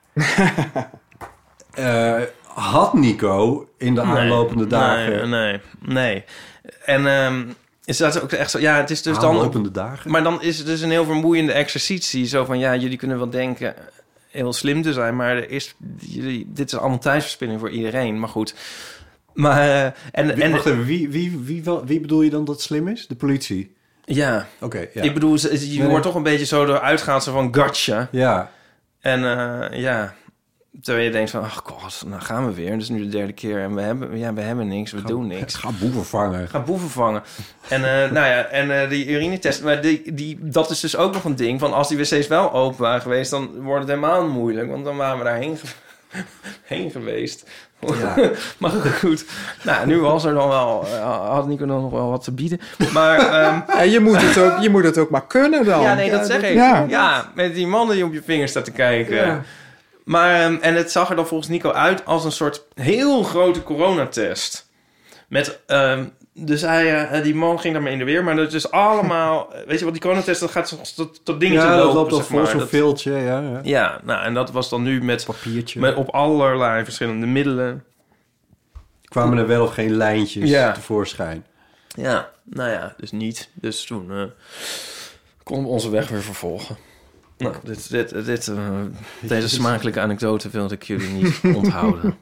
Had Nico in de aanlopende dagen... Nee. En is dat ook echt zo? Ja, het is dus aanlopende dagen? Maar dan is het dus een heel vermoeiende exercitie. Zo van, ja, jullie kunnen wel denken heel slim te zijn, maar dit is allemaal tijdsverspilling voor iedereen. Maar goed... Maar, wacht even, wie bedoel je dan dat slim is? De politie? Ja. Oké, ja. Ik bedoel, je wordt toch een beetje zo eruit gaan zo van gotcha. Ja. En terwijl je denkt van, ach god, nou gaan we weer. Dat is nu de 3e keer en we hebben niks, we doen niks. Ga boeven vangen. En die urinetest, maar dat is dus ook nog een ding van als die wc's wel open waren geweest, dan wordt het helemaal moeilijk, want dan waren we daarheen geweest. Ja. Maar goed, nou, nu was er dan wel... had Nico dan nog wel wat te bieden. Maar je moet het ook maar kunnen dan. Ja, nee, dat zeg ik. Ja, met die man die op je vingers staat te kijken. Ja. Maar, en het zag er dan volgens Nico uit als een soort heel grote coronatest. Met Dus hij, die man ging daarmee in de weer. Maar dat is allemaal... weet je wat, die coronatest, dat gaat tot dingen te Ja, lopen. dat loopt al zeg vol maar. zo'n Dat- veeltje. Ja. Ja, nou, en dat was dan nu met Papiertje. op allerlei verschillende middelen. Kwamen er wel of geen lijntjes Ja. tevoorschijn. Ja, nou ja, dus niet. Dus toen konden we onze weg weer vervolgen. Nou, deze smakelijke anekdote wilde ik jullie niet onthouden.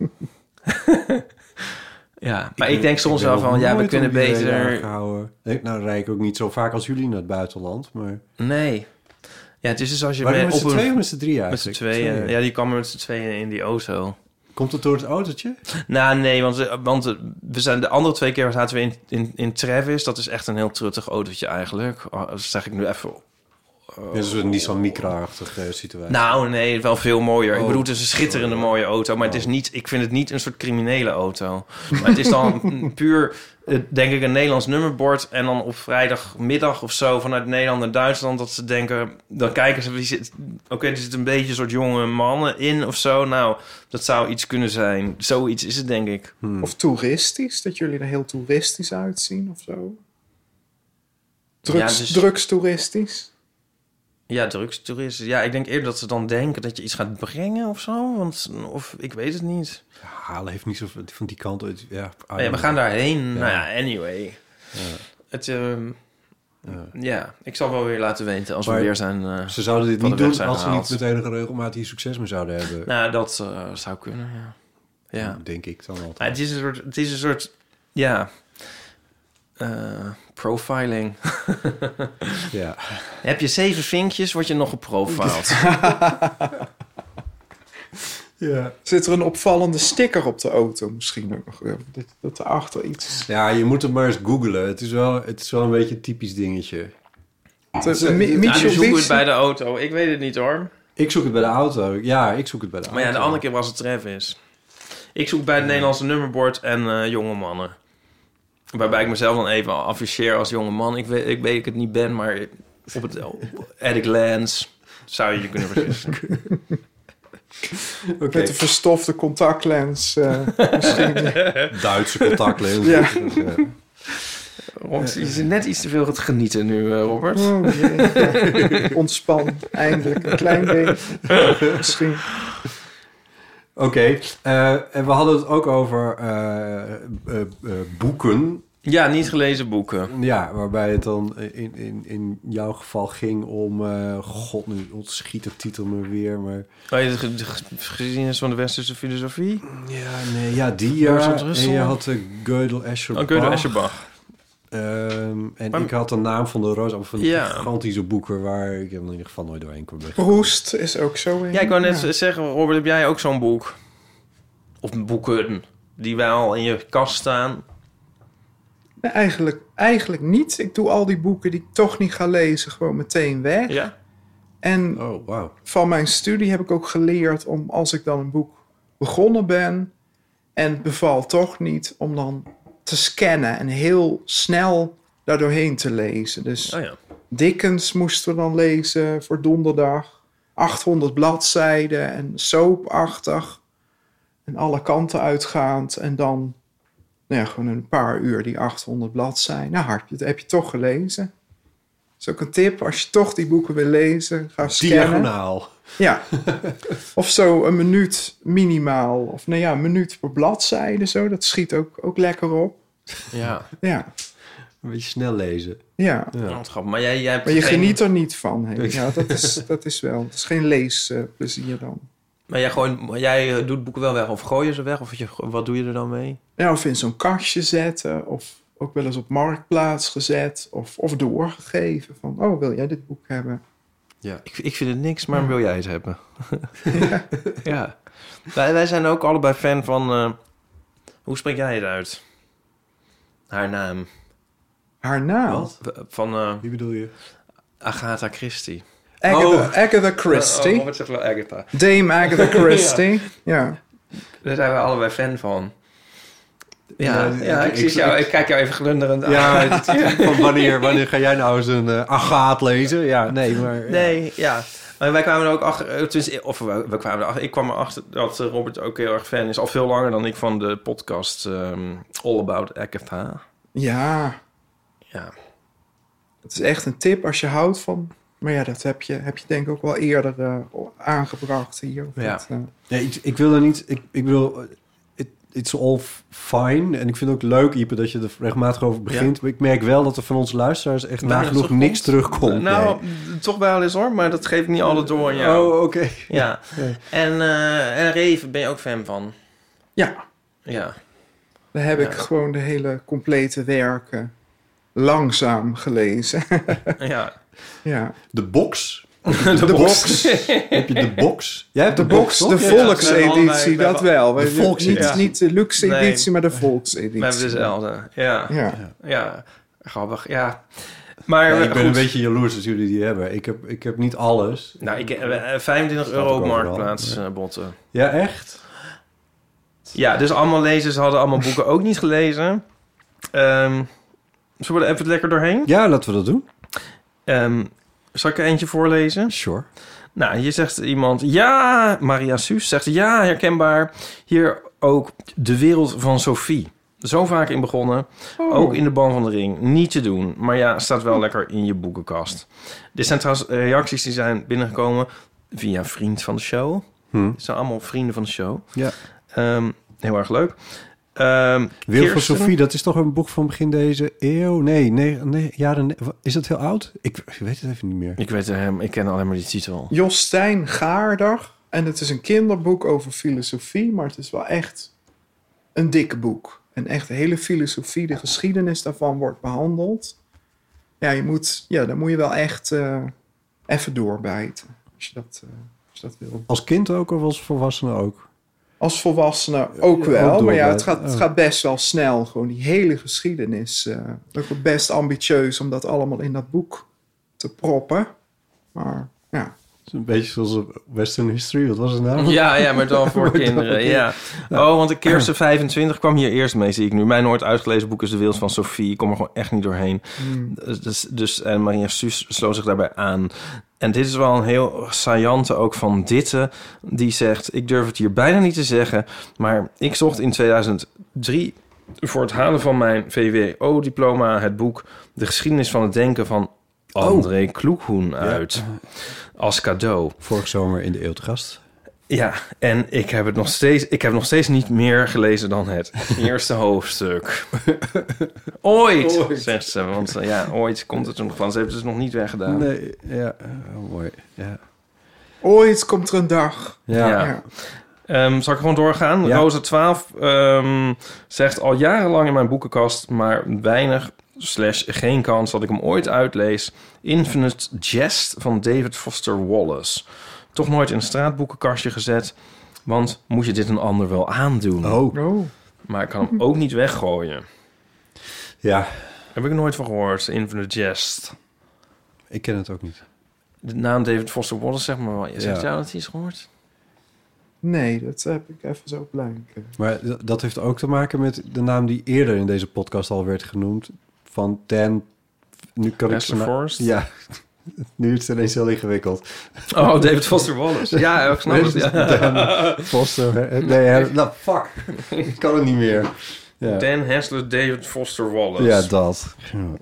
Ja, maar ik denk soms wel van, ja, we kunnen beter... Nou rijd ik ook niet zo vaak als jullie naar het buitenland, maar... Nee. Ja, het is dus als je Waren we met op z'n een... tweeën of met z'n drieën Met eigenlijk? z'n tweeën. Ja, die kwam met z'n tweeën in die auto. Komt het door het autootje? Nou, nee, want we zijn de andere 2 keer zaten we in Travis. Dat is echt een heel truttig autootje eigenlijk. Dat zeg ik nu even... Ja, dat is een Nissan Micra-achtige situatie. Nou, nee, wel veel mooier. Oh. Ik bedoel, het is een schitterende mooie auto. Maar het is niet, ik vind het niet een soort criminele auto. Maar het is dan puur, denk ik, een Nederlands nummerbord. En dan op vrijdagmiddag of zo vanuit Nederland naar Duitsland... dat ze denken, dan kijken ze, wie zit... Oké, er zitten een beetje een soort jonge mannen in of zo. Nou, dat zou iets kunnen zijn. Zoiets is het, denk ik. Of toeristisch, dat jullie er heel toeristisch uitzien of zo. Drugstoeristisch. Ja, drugstoeristen. Ja, ik denk eerder dat ze dan denken dat je iets gaat brengen of zo. Of ik weet het niet. Ja, halen heeft niet zo van die kant uit. Ja, We gaan daarheen. Ja. Nou ja, anyway. Ja. Het, ja, ik zal wel weer laten weten als Maar we weer zijn... ze zouden dit van niet de weg doen zijn als ze gehaald. niet met enige regelmaat hier succes mee zouden hebben. Nou, dat zou kunnen, ja. Ja. Denk ik dan altijd. Maar het is een soort ja... profiling. Ja. Heb je 7 vinkjes, word je nog geprofiled. Ja. Zit er een opvallende sticker op de auto misschien ook nog? Dat erachter iets... Ja, je moet het maar eens googlen. Het is wel een beetje een typisch dingetje. Nu zoeken we het bij de auto. Ik weet het niet, hoor. Ik zoek het bij de auto. Ja, ik zoek het bij de auto. Maar ja, de andere keer was het Travis. Ik zoek bij het Nederlandse nummerbord en jonge mannen. Waarbij ik mezelf dan even afficheer als jonge man. Ik weet dat ik het niet ben, maar op het at a glance zou je je kunnen vergissen. Okay. Met een verstofte contactlens misschien. Duitse contactlens. Ja. Je zit net iets te veel te genieten nu, Robert. Oh, ja. Ontspan, eindelijk. Een klein beetje. Misschien. Oké. En we hadden het ook over boeken. Ja, niet gelezen boeken. Ja, waarbij het dan in jouw geval ging om... God, nu ontschiet de titel me weer, maar... De geschiedenis van de westerse filosofie? Ja, nee, ja, die Bertolt en Russell? je had Gödel Escherbach. Gödel Escherbach. En ik had de naam van de roos, van die Ja. gigantische boeken waar ik in ieder geval nooit doorheen kwam. Proest is ook zo in. Ja, ik wou net zeggen, Robert, heb jij ook zo'n boek? Of boeken die wel in je kast staan? Nee, eigenlijk niet. Ik doe al die boeken die ik toch niet ga lezen gewoon meteen weg. Ja? En Oh, wauw. van mijn studie heb ik ook geleerd om, als ik dan een boek begonnen ben en het bevalt toch niet, om dan te scannen en heel snel daar doorheen te lezen. Dus Oh ja. Dickens moesten we dan lezen voor donderdag. 800 bladzijden en soapachtig. En alle kanten uitgaand. En dan gewoon een paar uur die 800 bladzijden. Nou, heb je toch gelezen. Dat is ook een tip. Als je toch die boeken wil lezen, ga scannen. Diagonaal. Ja. Of zo een minuut minimaal. Of een minuut per bladzijde. Zo. Dat schiet ook lekker op. Ja. Ja. Een beetje snel lezen. Ja. Oh, wat grappig. Maar jij hebt Maar je geen- geniet er niet van. Hè? Ja, dat is wel. Het is geen leesplezier dan. Maar jij doet boeken wel weg of gooi je ze weg? Of wat doe je er dan mee? Ja, of in zo'n kastje zetten. Of ook wel eens op Marktplaats gezet. Of doorgegeven. Van, oh, wil jij dit boek hebben? Ja. Ik vind het niks, maar wil jij het hebben? Ja. Wij zijn ook allebei fan van... hoe spreek jij het uit? Haar naam. Haar naam? Wat? Van Wie bedoel je? Agatha Christie. Agatha Christie. Robert zegt wel Agatha. Dame Agatha Christie. Ja. Daar zijn we allebei fan van. Ja, Ik kijk jou even glunderend aan. Ja, van wanneer ga jij nou eens een Agaat lezen? Ja, nee, maar... Nee, ja. Maar wij kwamen er ook achter... we kwamen erachter... Ik kwam erachter dat Robert ook heel erg fan is. Al veel langer dan ik van de podcast All About Agatha. Ja, Ja. het is echt een tip als je houdt van... Maar ja, dat heb je denk ik ook wel eerder aangebracht hier. Of Ja. dat, Ja, ik wil er niet... Ik bedoel, it's all fine. En ik vind het ook leuk, Ipe, dat je er regelmatig over begint. Maar ik merk wel dat er van onze luisteraars echt nagenoeg niks terugkomt. Nou, toch wel eens hoor, maar dat geef ik niet alle door aan jou. Oh, oké. Ja. En Reven ben je ook fan van? ja, Ja. daar heb ik gewoon de hele complete werken langzaam gelezen. Ja. Ja. De box. De box. Heb je de box? Jij hebt De box, toch? de Ja, we hebben volkseditie, allebei- dat wel. De volkseditie. Niet de luxe editie, Nee. maar de volkseditie. We hebben dezelfde. Ja. Ja. Ja. Grappig, ja. Maar Ja, ik ben goed. een beetje jaloers dat jullie die hebben. Ik heb niet alles. Nou, ik €25 Staat ook op overal. Marktplaats botten. Ja, echt? Ja, dus allemaal lezers hadden allemaal boeken ook niet gelezen. Zullen we er even lekker doorheen? Ja, laten we dat doen. Zal ik er eentje voorlezen? Sure. Nou, hier zegt iemand... Ja, Maria Suus zegt... Ja, herkenbaar. Hier ook De Wereld van Sophie. Zo vaak in begonnen. Ook in de Ban van de Ring. Niet te doen. Maar ja, staat wel lekker in je boekenkast. Dit zijn trouwens reacties die zijn binnengekomen... via vriend van de show. Het zijn allemaal vrienden van de show. Ja. Heel erg leuk. Wereld van Kirsten? Sophie, dat is toch een boek van begin deze eeuw? Nee, jaren... Is dat heel oud? Ik weet het even niet meer. Ik ken alleen maar die titel. Jostijn Gaarder. En het is een kinderboek over filosofie, maar het is wel echt een dik boek. En echt de hele filosofie, de geschiedenis daarvan wordt behandeld. Ja, daar moet je wel echt even doorbijten. Als je dat wil. Als kind ook of als volwassene ook? Als volwassene ook Ja, wel. ook Maar ja, doorbijten. het gaat best wel snel. Gewoon die hele geschiedenis. Ook best ambitieus om dat allemaal in dat boek te proppen. Maar ja. Het is een beetje zoals Western History. Wat was het nou? Ja, maar dan voor kinderen. Ja. Oh, want de Kirsten 25 kwam hier eerst mee, zie ik nu. Mijn nooit uitgelezen boek is De Wereld van Sophie. Ik kom er gewoon echt niet doorheen. En Maria Suus sloot zich daarbij aan. En dit is wel een heel saillante ook van Ditte. Die zegt, ik durf het hier bijna niet te zeggen... maar ik zocht in 2003 voor het halen van mijn VWO-diploma... het boek De geschiedenis van het denken van André Kloekhoen uit. Als cadeau. Vorig zomer in de Eeuw te Gast. Ja, en ik heb nog steeds niet meer gelezen dan het eerste hoofdstuk. Ooit, zegt ze. Want ooit komt het er nog van. Ze heeft het dus nog niet weggedaan. Nee, ja. Mooi. Ja. Ooit komt er een dag. Ja. Zal ik gewoon doorgaan? Ja. Rosa 12 zegt al jarenlang in mijn boekenkast... maar weinig / geen kans dat ik hem ooit uitlees. Infinite Jest van David Foster Wallace. Toch nooit in een straatboekenkastje gezet... want moet je dit een ander wel aandoen? Oh. Maar ik kan hem ook niet weggooien. Ja. Heb ik er nooit van gehoord, Infinite Jest. Ik ken het ook niet. De naam David Foster Wallace, zeg maar wel. Je zegt Ja. jou dat hij is gehoord? Nee, dat heb ik even zo blank. Maar dat heeft ook te maken met de naam die eerder in deze podcast al werd genoemd. Van Dan... Nu kan ik Astor Forrest? Ja. Nu is het ineens heel ingewikkeld. Oh, David Foster Wallace. Ja, ik snap het. Ja. Dan Foster... Nee, nou, fuck. Ik kan het niet meer. Ja, Dan Hassler, David Foster Wallace. ja dat.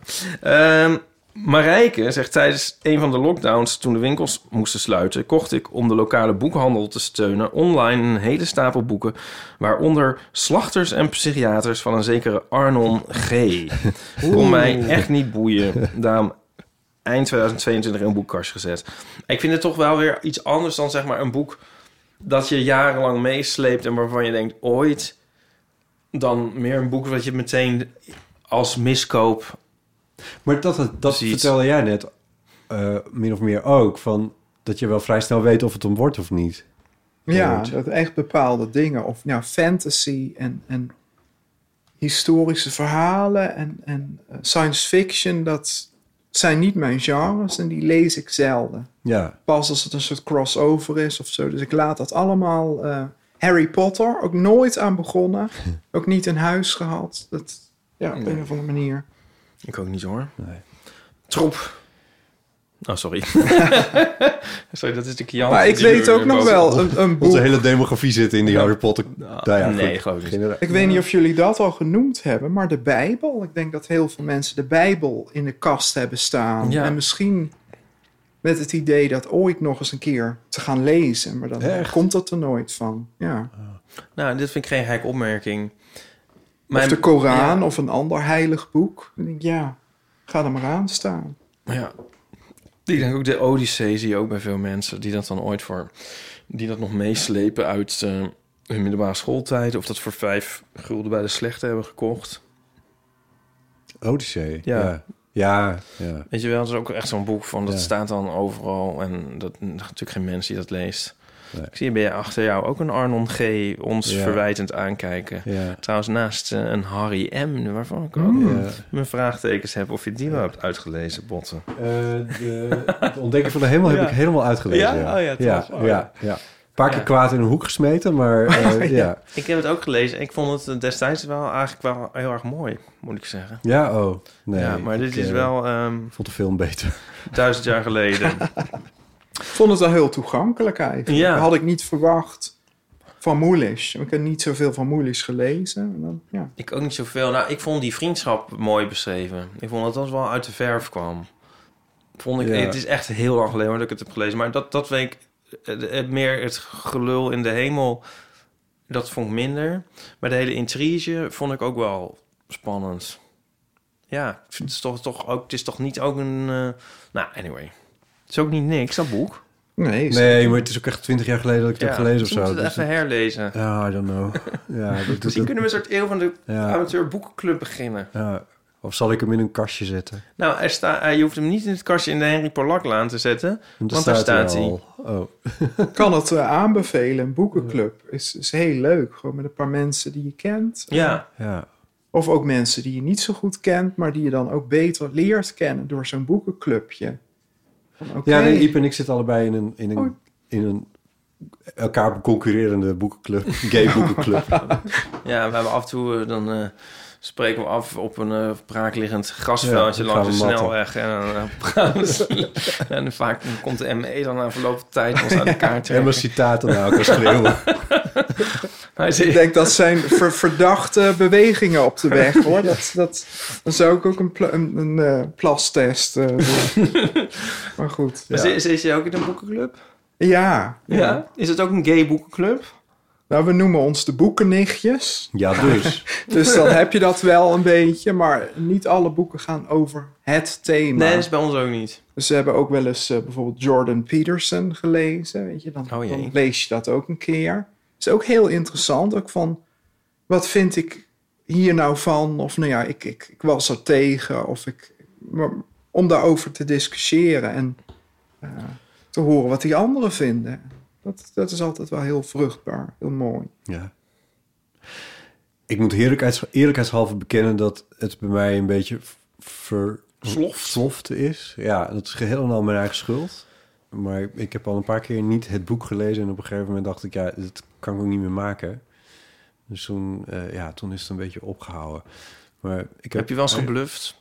Marijke zegt tijdens een van de lockdowns... toen de winkels moesten sluiten... kocht ik om de lokale boekhandel te steunen... online een hele stapel boeken... waaronder Slachters en Psychiaters... van een zekere Arnon G. Kon mij echt niet boeien. Daarom eind 2022 in een boekkastje gezet. Ik vind het toch wel weer iets anders dan zeg maar een boek... dat je jarenlang meesleept... en waarvan je denkt ooit... dan meer een boek wat je meteen als miskoop... Maar dat Ziet. vertelde jij net min of meer ook. Van dat je wel vrij snel weet of het hem wordt of niet. Ja, Wordt. dat echt bepaalde dingen. Of fantasy en historische verhalen en science fiction... dat zijn niet mijn genres en die lees ik zelden. Ja. Pas als het een soort crossover is of zo. Dus ik laat dat allemaal... Harry Potter, ook nooit aan begonnen. Ook niet in huis gehad. Dat, op een of andere manier. Ik ook niet hoor. Nee. Troep. Oh, sorry. Sorry, dat is de Jan. Maar ik weet ook nog wel een boek. Onze hele demografie zit in die Harry Potter. Nee, gewoon niet. Ik weet niet of jullie dat al genoemd hebben, maar de Bijbel. Ik denk dat heel veel mensen de Bijbel in de kast hebben staan. Ja. En misschien met het idee dat ooit nog eens een keer te gaan lezen. Maar dan komt dat er nooit van. Ja. Nou, dit vind ik geen gekke opmerking. Of de Koran of een ander heilig boek. Dan denk ik, ga er maar aan staan. Ja. Ik denk ook de Odyssee zie je ook bij veel mensen die dat dan ooit die dat nog meeslepen uit hun middelbare schooltijd, of dat voor 5 gulden bij de Slechte hebben gekocht. Odyssee. Ja. Ja. Weet je wel, dat is ook echt zo'n boek van, dat staat dan overal en dat natuurlijk geen mens die dat leest. Nee. Ik zie bij achter jou ook een Arnon G. ons verwijtend aankijken. Ja. Trouwens, naast een Harry M. waarvan ik ook mijn vraagtekens heb of je die wel hebt uitgelezen, Botten. Het ontdekken van de hemel heb ik helemaal uitgelezen. Ja. Een paar keer kwaad in een hoek gesmeten, maar Ik heb het ook gelezen. Ik vond het destijds eigenlijk wel heel erg mooi, moet ik zeggen. Ja, nee. Ja, maar dit is wel... Ik vond de film beter. 1000 jaar geleden. Ik vond het wel heel toegankelijk eigenlijk. Ja. Dat had ik niet verwacht van Moelisch. Ik heb niet zoveel van Moelisch gelezen. En dan, Ik ook niet zoveel. Nou, ik vond die vriendschap mooi beschreven. Ik vond dat wel uit de verf kwam. Het is echt heel lang geleden dat ik het heb gelezen. Maar dat weet ik... meer het gelul in de hemel, dat vond ik minder. Maar de hele intrige vond ik ook wel spannend. Ja, het is toch ook... Het is toch niet ook een... anyway. Het is ook niet niks, dat boek. Nee, maar het is ook echt 20 jaar geleden dat ik het heb gelezen of zo. Ik moet het even herlezen. Ja, I don't know. Misschien kunnen we een soort eeuw van de amateur boekenclub beginnen. Ja. Of zal ik hem in een kastje zetten? Nou, je hoeft hem niet in het kastje in de Henry Polaklaan te zetten. Want daar staat hij. Ik kan het aanbevelen. Een boekenclub is heel leuk. Gewoon met een paar mensen die je kent. Ja. Of ook mensen die je niet zo goed kent, maar die je dan ook beter leert kennen door zo'n boekenclubje. Ja, Iep en ik zitten allebei in een elkaar concurrerende boekenclub. Gay boekenclub. Ja, we hebben af en toe dan... spreken we af op een braakliggend grasveldje langs de snelweg. En vaak komt de ME dan na verloop van tijd ons aan de kaart trekken. En mijn citaten naar elkaar schreeuwen. Ik denk dat zijn verdachte bewegingen op de weg, hoor. Dan zou ik ook een plastest doen. Maar goed. Ja. Zit je ook in een boekenclub? Ja. Is het ook een gay boekenclub? Nou, we noemen ons de boekennichtjes. Ja, dus. Dus dan heb je dat wel een beetje. Maar niet alle boeken gaan over het thema. Nee, dat is bij ons ook niet. Dus we hebben ook wel eens bijvoorbeeld Jordan Peterson gelezen. Weet je, dan lees je dat ook een keer. Het is ook heel interessant. Ook van, wat vind ik hier nou van? Of ik was er tegen. Om daarover te discussiëren. En te horen wat die anderen vinden. Dat is altijd wel heel vruchtbaar. Heel mooi. Ja. Ik moet eerlijkheidshalve bekennen dat het bij mij een beetje versloft is. Ja, dat is geheel en al mijn eigen schuld. Maar ik heb al een paar keer niet het boek gelezen. En op een gegeven moment dacht ik, dat kan ik ook niet meer maken. Dus toen is het een beetje opgehouden. Maar heb je wel eens gebluft?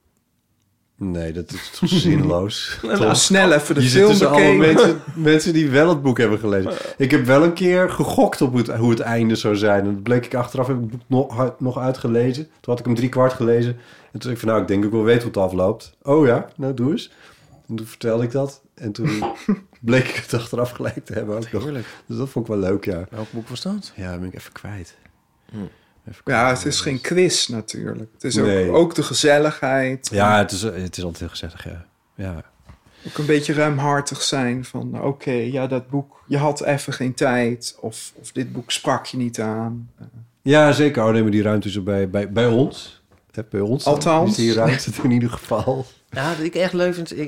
Nee, dat is toch zinloos. Snel even de je film zit allemaal mensen die wel het boek hebben gelezen. Ik heb wel een keer gegokt op hoe het einde zou zijn. En dat bleek ik achteraf, heb ik het boek nog uitgelezen. Toen had ik hem 3/4 gelezen. En toen zei ik van, ik denk ik wel weet hoe het afloopt. Oh ja, nou doe eens. En toen vertelde ik dat. En toen bleek ik het achteraf gelijk te hebben. Ook nog. Dus dat vond ik wel leuk, ja. Welk boek was dat? Ja, dat ben ik even kwijt. Ja, het is geen quiz natuurlijk. Het is ook de gezelligheid. Ja, het is altijd heel gezellig, ja. Ook een beetje ruimhartig zijn van... Oké, dat boek, je had even geen tijd. Of dit boek sprak je niet aan. Ja, zeker. Maar die ruimte is er bij ons. Bij ons althans. Is die ruimte in ieder geval. Ja, wat ik echt leuk vind...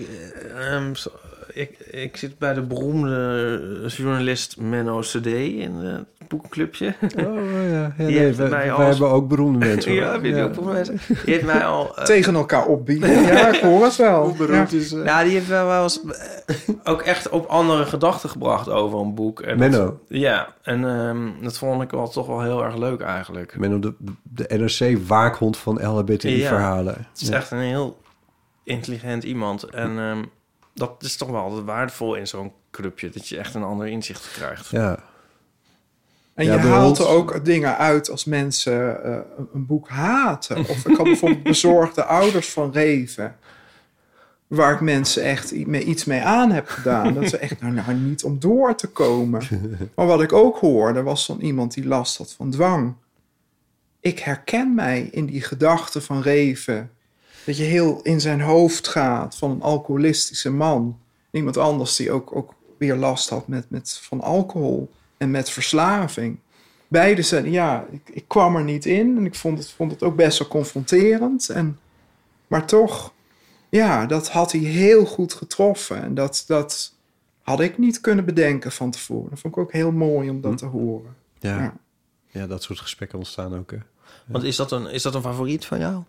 Ik zit bij de beroemde journalist Menno CD in het boekenclubje. Oh ja. Wij hebben ook beroemde mensen. Ja, weet je ook beroemde mensen. Die heeft mij al... tegen elkaar opbieden. Ja, ik hoor het wel. Hoe beroemd is... Ja, die heeft wel eens ook echt op andere gedachten gebracht over een boek. En Menno. Dat vond ik toch wel heel erg leuk eigenlijk. Menno, de NRC-waakhond van LHBTI-verhalen. Het is echt een heel intelligent iemand. En dat is toch wel altijd waardevol in zo'n clubje. Dat je echt een ander inzicht krijgt. Ja. En Ja, je bij haalt ons- er ook dingen uit als mensen een boek haten. Of ik had bijvoorbeeld Bezorgde Ouders van Reven. Waar ik mensen echt iets mee aan heb gedaan. Dat ze echt, nou niet om door te komen. Maar wat ik ook hoorde, was van iemand die last had van dwang. Ik herken mij in die gedachten van Reven. Dat je heel in zijn hoofd gaat van een alcoholistische man. Iemand anders die ook weer last had met van alcohol en met verslaving. Beide zeiden, ja, ik kwam er niet in. En ik vond het ook best wel confronterend. Maar toch, ja, dat had hij heel goed getroffen. En dat had ik niet kunnen bedenken van tevoren. Dat vond ik ook heel mooi om dat te horen. Ja. Ja, dat soort gesprekken ontstaan ook. Hè. Want is dat een favoriet van jou?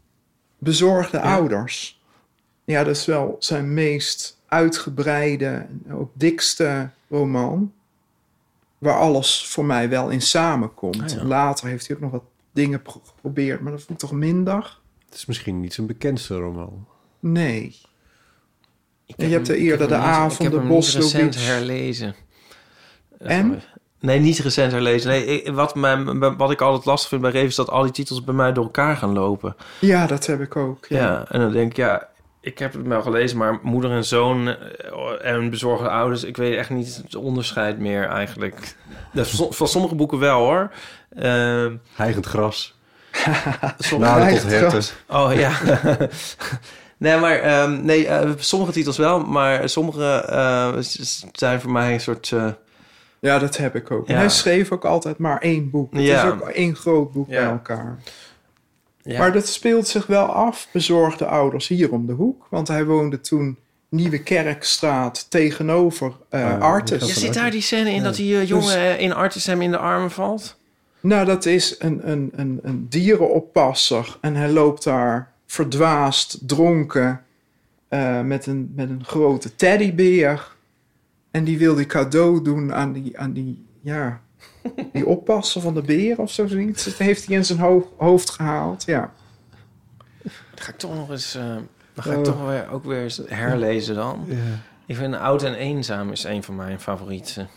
Bezorgde Ouders. Ja, dat is wel zijn meest uitgebreide en ook dikste roman. Waar alles voor mij wel in samenkomt. Ah, ja. Later heeft hij ook nog wat dingen geprobeerd, maar dat vond ik toch minder. Het is misschien niet zijn bekendste roman. Nee. En je hebt er eerder de avond, de Boslo recent Beach. herlezen. En? Nee, niet recent herlezen. Nee, wat ik altijd lastig vind bij Reven is dat al die titels bij mij door elkaar gaan lopen. Ja, dat heb ik ook. Ja, en dan denk ik, ja, ik heb het wel gelezen, maar Moeder en Zoon en Bezorgde Ouders, ik weet echt niet het onderscheid meer eigenlijk. Van sommige boeken wel, hoor. Hijgend gras. Sommige... Naden tot herten. Oh, ja. Nee, maar sommige titels wel, maar sommige zijn voor mij een soort... Ja, dat heb ik ook. Ja. En hij schreef ook altijd maar 1 boek. Het Ja. is ook 1 groot boek Ja. bij elkaar. Ja. Maar dat speelt zich wel af, Bezorgde Ouders, hier om de hoek. Want hij woonde toen Nieuwe Kerkstraat tegenover Artis. Ja, zit daar die scène in dat die jongen in Artis hem in de armen valt? Nou, dat is een dierenoppasser. En hij loopt daar verdwaasd, dronken, met een grote teddybeer. En die wil die cadeau doen aan die oppasser van de beer of zoiets. Dat heeft hij in zijn hoofd gehaald, ja. Dan ga ik toch nog eens... dan ga ik toch ook weer eens herlezen dan. Ja. Ik vind Oud en Eenzaam is een van mijn favorieten.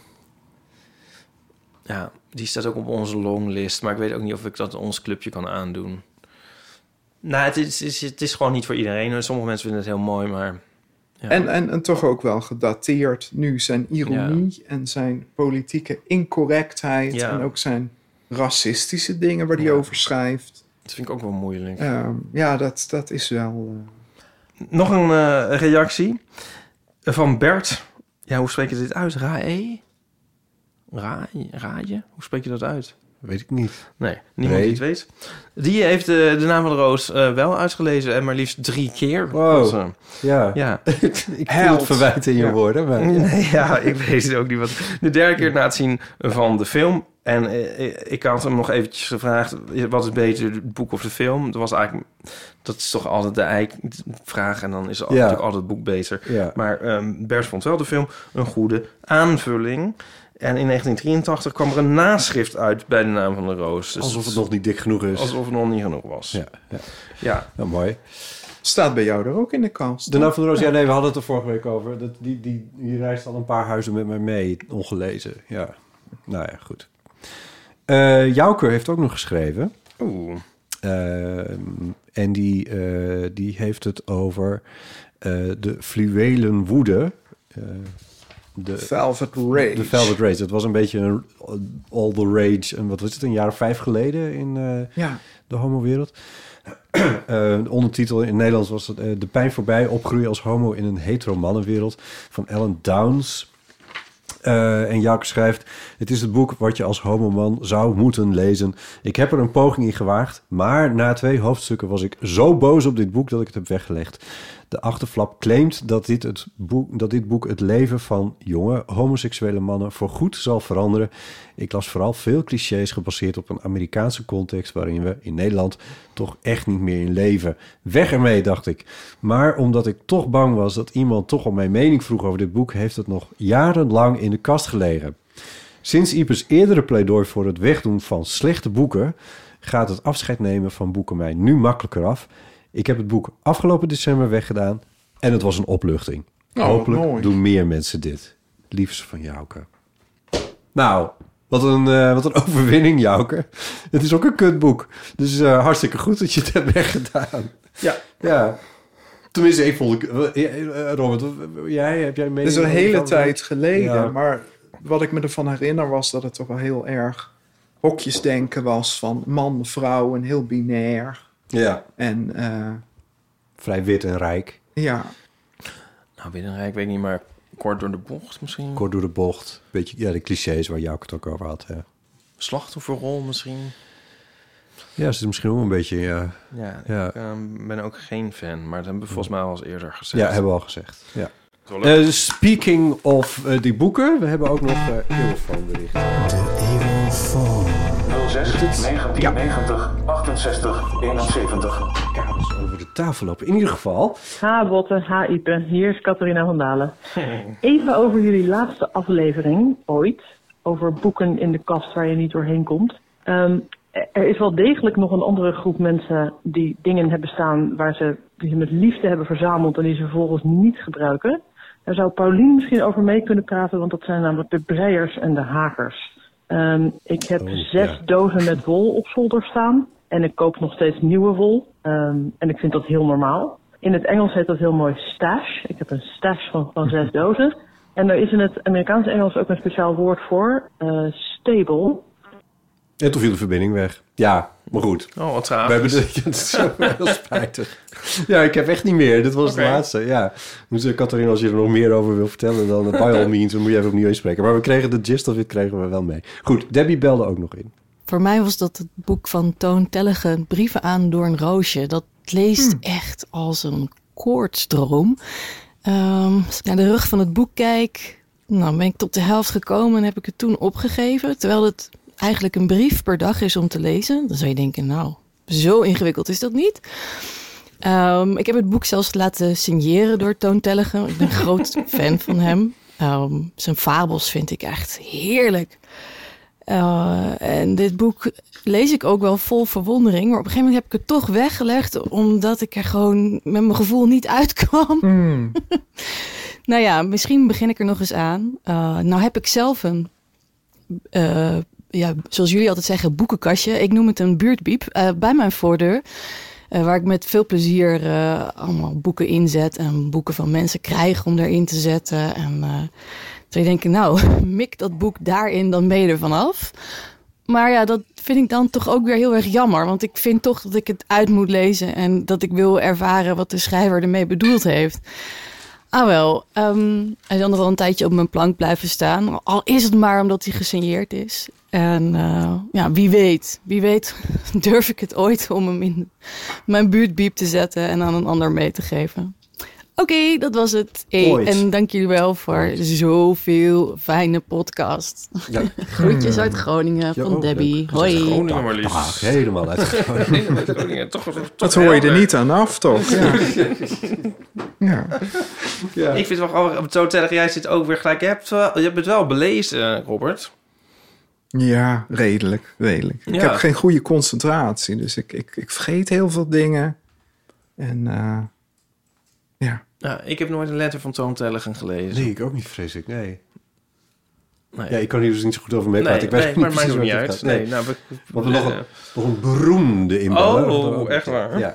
Ja, die staat ook op onze longlist. Maar ik weet ook niet of ik dat ons clubje kan aandoen. Nou, het is gewoon niet voor iedereen. Sommige mensen vinden het heel mooi, maar... Ja. En toch ook wel gedateerd nu zijn ironie en zijn politieke incorrectheid. Ja. En ook zijn racistische dingen waar hij over schrijft. Dat vind ik ook wel moeilijk. Ja, dat is wel... Nog een reactie van Bert. Ja, hoe spreek je dit uit? Rae? Raaje? Hoe spreek je dat uit? Weet ik niet. Nee, niemand die het weet. Die heeft de naam van de roos wel uitgelezen en maar liefst 3 keer. Wow. Dus, Ja. ja. Ik voel het verwijt in je woorden. Maar... Nee, ja, ik weet het ook niet. Wat. De derde keer na het zien van de film. En ik had hem nog eventjes gevraagd... wat is beter, het boek of de film? Dat is toch altijd de vraag. En dan is natuurlijk altijd het boek beter. Ja. Maar Bert vond wel de film een goede aanvulling. En in 1983 kwam er een naschrift uit bij de naam van de roos. Dus Alsof het nog niet dik genoeg is. Alsof het nog niet genoeg was. Ja. Nou, mooi. Staat bij jou er ook in de kast. De naam van de roos, ja nee, we hadden het er vorige week over. Die reist al een paar huizen met mij mee, ongelezen. Ja, nou ja, goed. Jouke heeft ook nog geschreven. Oeh. En die heeft het over de fluwelen woede. De Velvet Rage. De Velvet Rage. Dat was een beetje een all the rage. En wat was het, een jaar of 5 geleden in de homowereld. De ondertitel in het Nederlands was het De pijn voorbij, opgroeien als homo in een hetero mannenwereld van Ellen Downs. En Jouke schrijft: het is het boek wat je als homoman zou moeten lezen. Ik heb er een poging in gewaagd, maar na 2 hoofdstukken was ik zo boos op dit boek dat ik het heb weggelegd. De achterflap claimt dat dit boek het leven van jonge homoseksuele mannen voorgoed zal veranderen. Ik las vooral veel clichés gebaseerd op een Amerikaanse context waarin we in Nederland toch echt niet meer in leven. Weg ermee, dacht ik. Maar omdat ik toch bang was dat iemand toch om mijn mening vroeg over dit boek, heeft het nog jarenlang in de kast gelegen. Sinds Ipes eerdere pleidooi voor het wegdoen van slechte boeken gaat het afscheid nemen van boeken mij nu makkelijker af. Ik heb het boek afgelopen december weggedaan en het was een opluchting. Hopelijk mooi. doen meer mensen dit. Liefst van Jouke. Nou, wat een overwinning, Jouke. Het is ook een kutboek. Dus hartstikke goed dat je het hebt weggedaan. Ja. Tenminste, ik vond... Robert, heb jij mee? Het is een hele tijd geleden, Ja. maar wat ik me ervan herinner was dat het toch wel heel erg hokjesdenken was van man, vrouw en heel binair. Ja. En Vrij wit en rijk. ja, Nou, Binnenrijk weet ik niet, maar kort door de bocht misschien. Kort door de bocht. Beetje, de clichés waar Jouke het ook over had. Ja, Slachtofferrol misschien. ja is het misschien ook een beetje... Ja, ik ben ook geen fan, maar dat hebben we volgens mij al eens eerder gezegd. Ja, hebben we al gezegd. Ja. Speaking of die boeken, we hebben ook nog Eeuwfoon berichten. 06 1990 68 71. Kabels over de tafel lopen. In ieder geval... Ha Botte, ha Ipe, hier is Catharina van Dalen. Even over jullie laatste aflevering ooit, over boeken in de kast waar je niet doorheen komt. Er is wel degelijk nog een andere groep mensen die dingen hebben staan die ze met liefde hebben verzameld en die ze vervolgens niet gebruiken. Daar zou Paulien misschien over mee kunnen praten, want dat zijn namelijk de breiers en de hakers. Ik heb 6 dozen met wol op zolder staan en ik koop nog steeds nieuwe wol. En ik vind dat heel normaal. In het Engels heet dat heel mooi stash. Ik heb een stash van 6 dozen. En er is in het Amerikaanse Engels ook een speciaal woord voor, stable. En toen viel de verbinding weg. Ja, maar goed. Oh, wat traag. We hebben het is zo heel spijtig. Ja, ik heb echt niet meer. Dit was de laatste. Ja. Dus Catharina, als je er nog meer over wil vertellen, dan by all means, dan moet je even opnieuw inspreken. Maar we kregen de gist of it kregen we wel mee. Goed, Debbie belde ook nog in. Voor mij was dat het boek van Toon Tellegen, Brieven aan door een roosje. Dat leest echt als een koortsdroom. Als ik naar de rug van het boek kijk, nou ben ik tot de helft gekomen en heb ik het toen opgegeven. Terwijl het eigenlijk een brief per dag is om te lezen. Dan zou je denken, nou, zo ingewikkeld is dat niet. Ik heb het boek zelfs laten signeren door Toon Tellegen. Ik ben een groot fan van hem. Zijn fabels vind ik echt heerlijk. En dit boek lees ik ook wel vol verwondering. Maar op een gegeven moment heb ik het toch weggelegd, omdat ik er gewoon met mijn gevoel niet uitkwam. Nou ja, misschien begin ik er nog eens aan. Nou heb ik zelf een, zoals jullie altijd zeggen, boekenkastje. Ik noem het een buurtbiep bij mijn voordeur. Waar ik met veel plezier allemaal boeken inzet en boeken van mensen krijg om erin te zetten. En toen denk ik, nou, mik dat boek daarin, dan ben je er vanaf. Maar ja, dat vind ik dan toch ook weer heel erg jammer. Want ik vind toch dat ik het uit moet lezen en dat ik wil ervaren wat de schrijver ermee bedoeld heeft. Ah wel, hij zal nog wel een tijdje op mijn plank blijven staan. Al is het maar omdat hij gesigneerd is. En wie weet durf ik het ooit om hem in mijn buurtbiep te zetten en aan een ander mee te geven. Oké, dat was het. En dank jullie wel voor zoveel fijne podcast. Ja. Groetjes uit Groningen van Debbie. Hoi. Groningen maar liefst. Helemaal uit Groningen. Dat hoor je er niet aan af, toch? Ja. Ja. Ik vind het wel grappig. Zo Tellegen, jij zit ook weer gelijk. Je hebt het wel belezen, Robert. Ja, redelijk. Ja. Ik heb geen goede concentratie, dus ik vergeet heel veel dingen. En ja. Ja, ik heb nooit een letter van Toon Tellegen gelezen. Nee, ik ook niet, vrees ik. Nee. Ja, ik kan hier dus niet zo goed over meepraten. Nee, ik weet maar niet maakt het niet het uit. gaat. Nee. Nou, Want we nog een beroemde inballer. Oh, echt waar? Ja.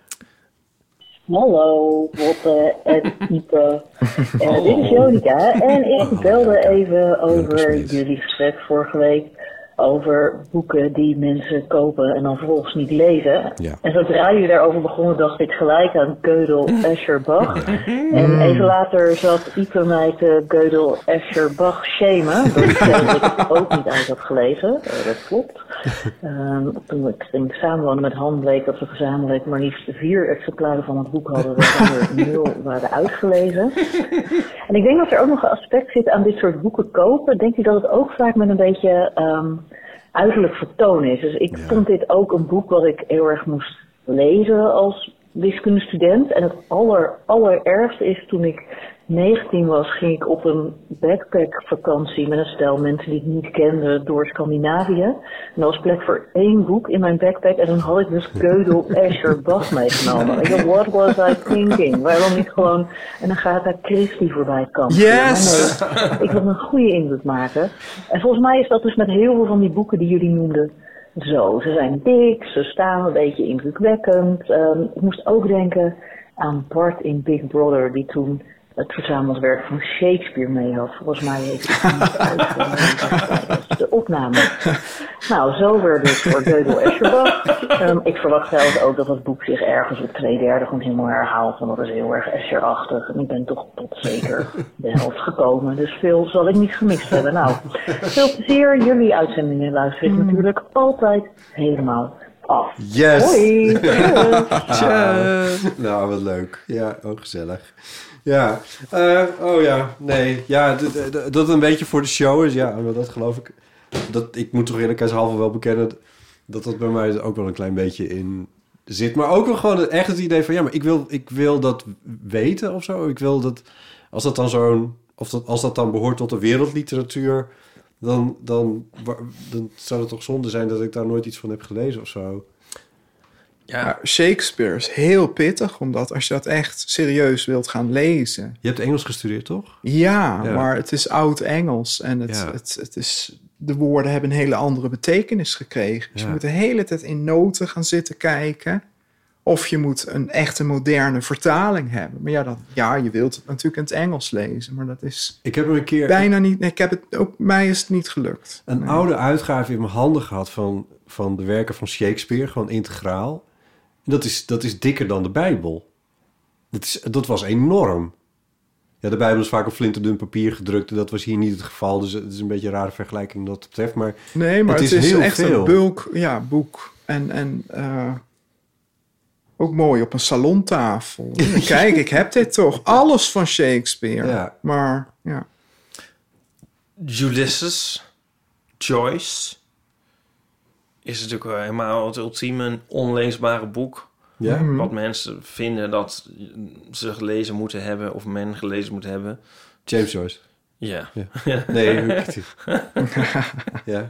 Hallo, Botte en Ipe. Dit is Jonica en ik belde even over jullie gesprek vorige week over boeken die mensen kopen en dan vervolgens niet lezen. Ja. En zodra jullie daarover begonnen, dacht ik gelijk aan Gödel, Escher, Bach. En even later zat Ipe mij te Gödel, Escher, Bach shamen. Dat ik het ook niet uit had gelezen. Dat klopt. Toen ik samenwoonde met Han, bleek dat we gezamenlijk maar liefst 4 exemplaren van het boek hadden, waarvan er 0 waren uitgelezen. En ik denk dat er ook nog een aspect zit aan dit soort boeken kopen. Denk je dat het ook vaak met een beetje uiterlijk vertoon is? Dus ik vond dit ook een boek wat ik heel erg moest lezen als wiskundestudent. En het allerergste is toen ik 19 was, ging ik op een backpackvakantie met een stel mensen die ik niet kende door Scandinavië. En er was plek voor 1 boek in mijn backpack en dan had ik dus Gödel, Escher, Bach meegenomen. Ik dacht, what was I thinking? Waarom niet gewoon een Agatha Christie voorbij kan? Yes! Maar nee, ik wil een goede indruk maken. En volgens mij is dat dus met heel veel van die boeken die jullie noemden zo. Ze zijn dik, ze staan een beetje indrukwekkend. Ik moest ook denken aan Bart in Big Brother, die toen het verzameld van Shakespeare mee had. Volgens mij heeft hij het niet uitgevoerd. De opname. Nou, zo weer dus voor Gödel, Escher, Bach. Ik verwacht zelfs ook dat het boek zich ergens op 2/3 gewoon helemaal herhaalt. Want dat is heel erg Escher-achtig. En ik ben toch tot zeker de helft gekomen. Dus veel zal ik niet gemist hebben. Nou, veel plezier. Jullie uitzendingen luister ik natuurlijk altijd helemaal af. Yes! Hoi! Nou, wat leuk. Ja, ook gezellig. Ja, nee. Ja, dat het een beetje voor de show is, ja, dat geloof ik. Ik moet toch eerlijkheidshalve wel bekennen dat bij mij ook wel een klein beetje in zit. Maar ook wel gewoon echt het idee van, ja, maar ik wil dat weten of zo. Ik wil dat, als dat dan als dat dan behoort tot de wereldliteratuur, dan zou het toch zonde zijn dat ik daar nooit iets van heb gelezen of zo. Ja, Shakespeare is heel pittig, omdat als je dat echt serieus wilt gaan lezen. Je hebt Engels gestudeerd, toch? Ja, maar het is oud-Engels en het is, de woorden hebben een hele andere betekenis gekregen. Dus je moet de hele tijd in noten gaan zitten kijken. Of je moet een echte moderne vertaling hebben. Maar je wilt het natuurlijk in het Engels lezen, maar dat is ik heb een keer bijna niet. Mij is het niet gelukt. Een oude uitgave in mijn handen gehad van de werken van Shakespeare, gewoon integraal. Dat is dikker dan de Bijbel. Dat was enorm. Ja, de Bijbel is vaak op flinterdun papier gedrukt. En dat was hier niet het geval. Dus het is een beetje een rare vergelijking dat betreft. Maar nee, maar het is heel echt veel. Een bulk boek. En ook mooi op een salontafel. Kijk, ik heb dit toch. Alles van Shakespeare. Ja. Maar, ja. Ulysses, Joyce is natuurlijk wel helemaal het ultieme onleesbare boek. Ja? Wat mensen vinden dat ze gelezen moeten hebben of men gelezen moet hebben. James Joyce. Ja. Nee, ja.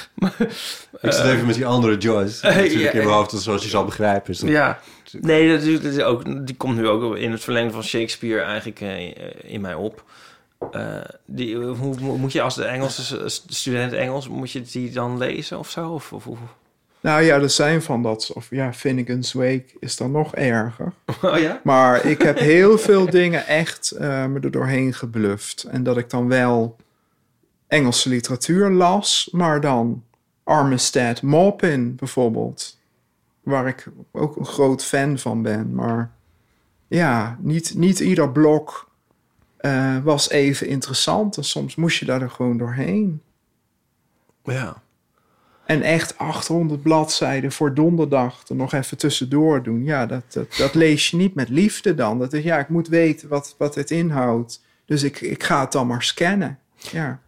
Ik zit even met die andere Joyce. Natuurlijk in mijn hoofd, zoals je zal begrijpen. Is dat... Ja. Nee, dat is ook, die komt nu ook in het verlengde van Shakespeare eigenlijk in mij op. Hoe moet je als de Engelse student Engels, moet je die dan lezen of zo? Of? Nou ja, er zijn van dat, of ja, Finnegan's Wake is dan nog erger. Oh ja? Maar ik heb heel veel dingen echt me er doorheen gebluft. En dat ik dan wel Engelse literatuur las, maar dan Armistead Maupin bijvoorbeeld. Waar ik ook een groot fan van ben. Maar ja, niet ieder blok was even interessant. En soms moest je daar er gewoon doorheen. Ja. En echt 800 bladzijden voor donderdag er nog even tussendoor doen. Ja, dat lees je niet met liefde dan. Dat is, ik moet weten wat het inhoudt. Dus ik ga het dan maar scannen. Ja.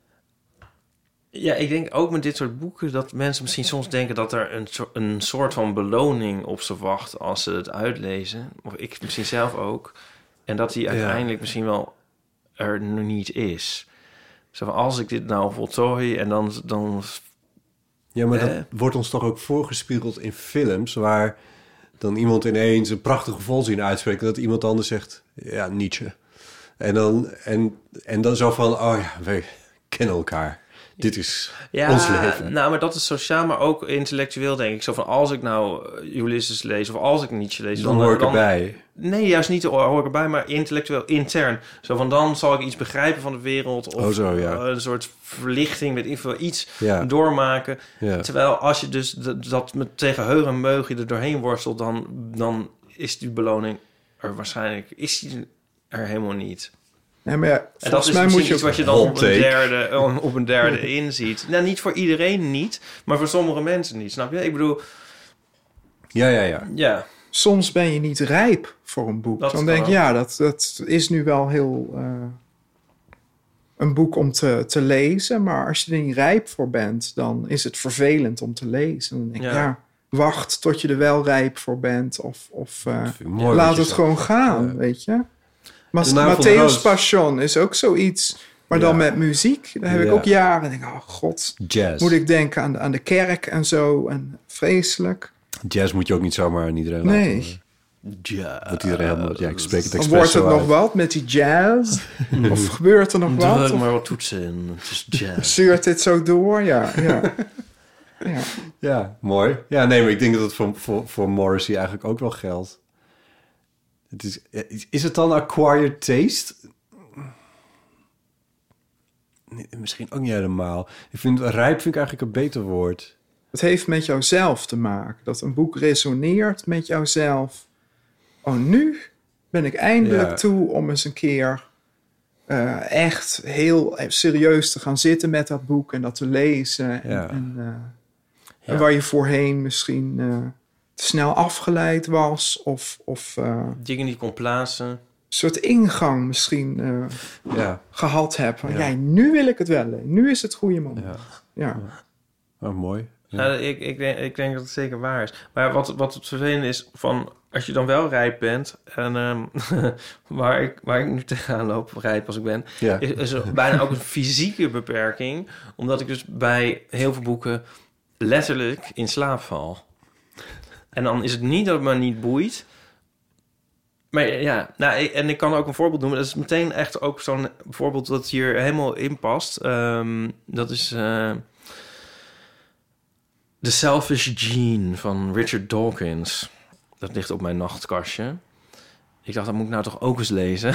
Ja, ik denk ook met dit soort boeken dat mensen misschien soms denken dat er een soort van beloning op ze wacht als ze het uitlezen. Of ik misschien zelf ook. En dat die uiteindelijk misschien wel er nog niet is. Zo van, als ik dit nou voltooi en dan ja, maar dat wordt ons toch ook voorgespiegeld in films, waar dan iemand ineens een prachtige volzin uitspreekt en dat iemand anders zegt, ja, Nietzsche. En dan zo van, oh ja, we kennen elkaar. Dit is ons leven. Nou, maar dat is sociaal, maar ook intellectueel, denk ik. Zo van, als ik nou Ulysses lees of als ik Nietzsche lees, dan hoor ik erbij. Nee, juist niet hoor ik erbij, maar intellectueel, intern. Zo van, dan zal ik iets begrijpen van de wereld of een soort verlichting, weet ik veel, iets doormaken. Ja. Terwijl als je dus dat met tegen heug en meug je er doorheen worstelt, dan is die beloning er waarschijnlijk er helemaal niet. Ja, maar ja, en dat is mij misschien moet je iets wat je dan op een derde inziet. Nou, niet voor iedereen niet, maar voor sommige mensen niet. Snap je? Ik bedoel... Ja. Soms ben je niet rijp voor een boek. Dan denk je, dat is nu wel heel... een boek om te lezen. Maar als je er niet rijp voor bent, dan is het vervelend om te lezen. Dan denk je, wacht tot je er wel rijp voor bent. Of laat het gewoon gaan, weet je? Matthäus Passion is ook zoiets, maar dan met muziek. Daar heb ik ook jaren en denk oh god, jazz. Moet ik denken aan de kerk en zo en vreselijk. Jazz moet je ook niet zomaar aan iedereen laten horen. Jazz. Dat iedereen helemaal, ik spreek het expres. Wordt het nog wat met die jazz? Of gebeurt er nog wat? Druk maar wat toetsen in. Het is jazz. Stuurt dit zo door? Ja. Ja, mooi. Ja, nee, maar ik denk dat het voor Morrissey eigenlijk ook wel geldt. Is het dan acquired taste? Nee, misschien ook niet helemaal. Rijp vind ik eigenlijk een beter woord. Het heeft met jouzelf te maken. Dat een boek resoneert met jouzelf. Oh, nu ben ik eindelijk toe om eens een keer echt heel serieus te gaan zitten met dat boek en dat te lezen. En waar je voorheen misschien te snel afgeleid was of dingen die kon plaatsen. Een soort ingang misschien gehad heb. Nu wil ik het wel. Nu is het goede moment. Ja. Oh, mooi. Ja. Ik denk dat het zeker waar is. Maar wat het vervelende is van als je dan wel rijp bent en waar ik nu tegenaan loop, rijp als ik ben, is er bijna ook een fysieke beperking, omdat ik dus bij heel veel boeken letterlijk in slaap val. En dan is het niet dat het me niet boeit. Maar en ik kan ook een voorbeeld noemen. Dat is meteen echt ook zo'n voorbeeld dat hier helemaal in past. Dat is The Selfish Gene van Richard Dawkins. Dat ligt op mijn nachtkastje. Ik dacht, dat moet ik nou toch ook eens lezen.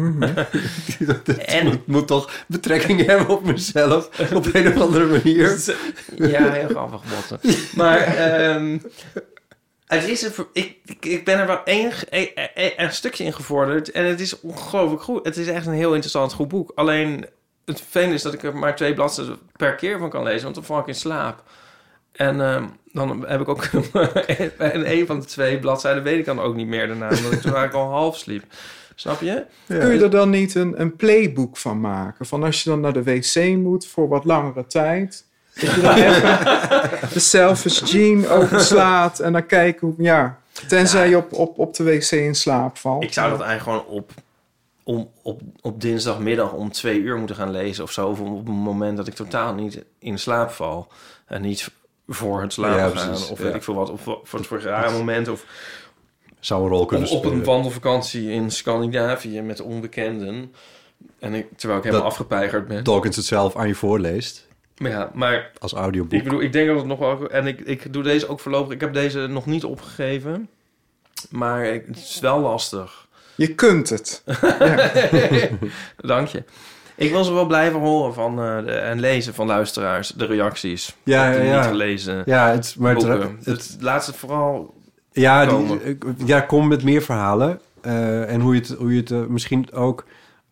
En het moet toch betrekking hebben op mezelf op een of andere manier. Ja, heel grappig, Botte. Maar het is ik ben er wel een stukje in gevorderd. En het is ongelooflijk goed. Het is echt een heel interessant goed boek. Alleen het vervelende is dat ik er maar 2 bladzijden per keer van kan lezen. Want dan val ik in slaap. En dan heb ik ook een van de 2 bladzijden weet ik dan ook niet meer daarna. Omdat ik toen eigenlijk al half sliep. Snap je? Ja. Kun je er dan niet een playbook van maken? Van als je dan naar de wc moet voor wat langere tijd. Dat je dan even de Selfish Gene overslaat. En dan kijken hoe... tenzij je op de wc in slaap valt. Ik zou dat eigenlijk gewoon op dinsdagmiddag om 2 uur moeten gaan lezen of zo. Of op een moment dat ik totaal niet in slaap val. En niet voor het slapen gaan. Of weet ik veel wat. Of voor het rare moment. Of zou een rol kunnen spelen. Op een wandelvakantie in Scandinavië met onbekenden. En terwijl ik helemaal afgepeigerd ben. Dawkins het zelf aan je voorleest. Maar als audioboek. Ik bedoel, ik denk dat het nog wel... En ik doe deze ook voorlopig. Ik heb deze nog niet opgegeven. Maar het is wel lastig. Je kunt het. Dank je. Ik wil ze wel blijven horen van en lezen van luisteraars. De reacties. Ja. Niet gelezen. Ja, het laat het vooral kom met meer verhalen. En hoe je het misschien ook...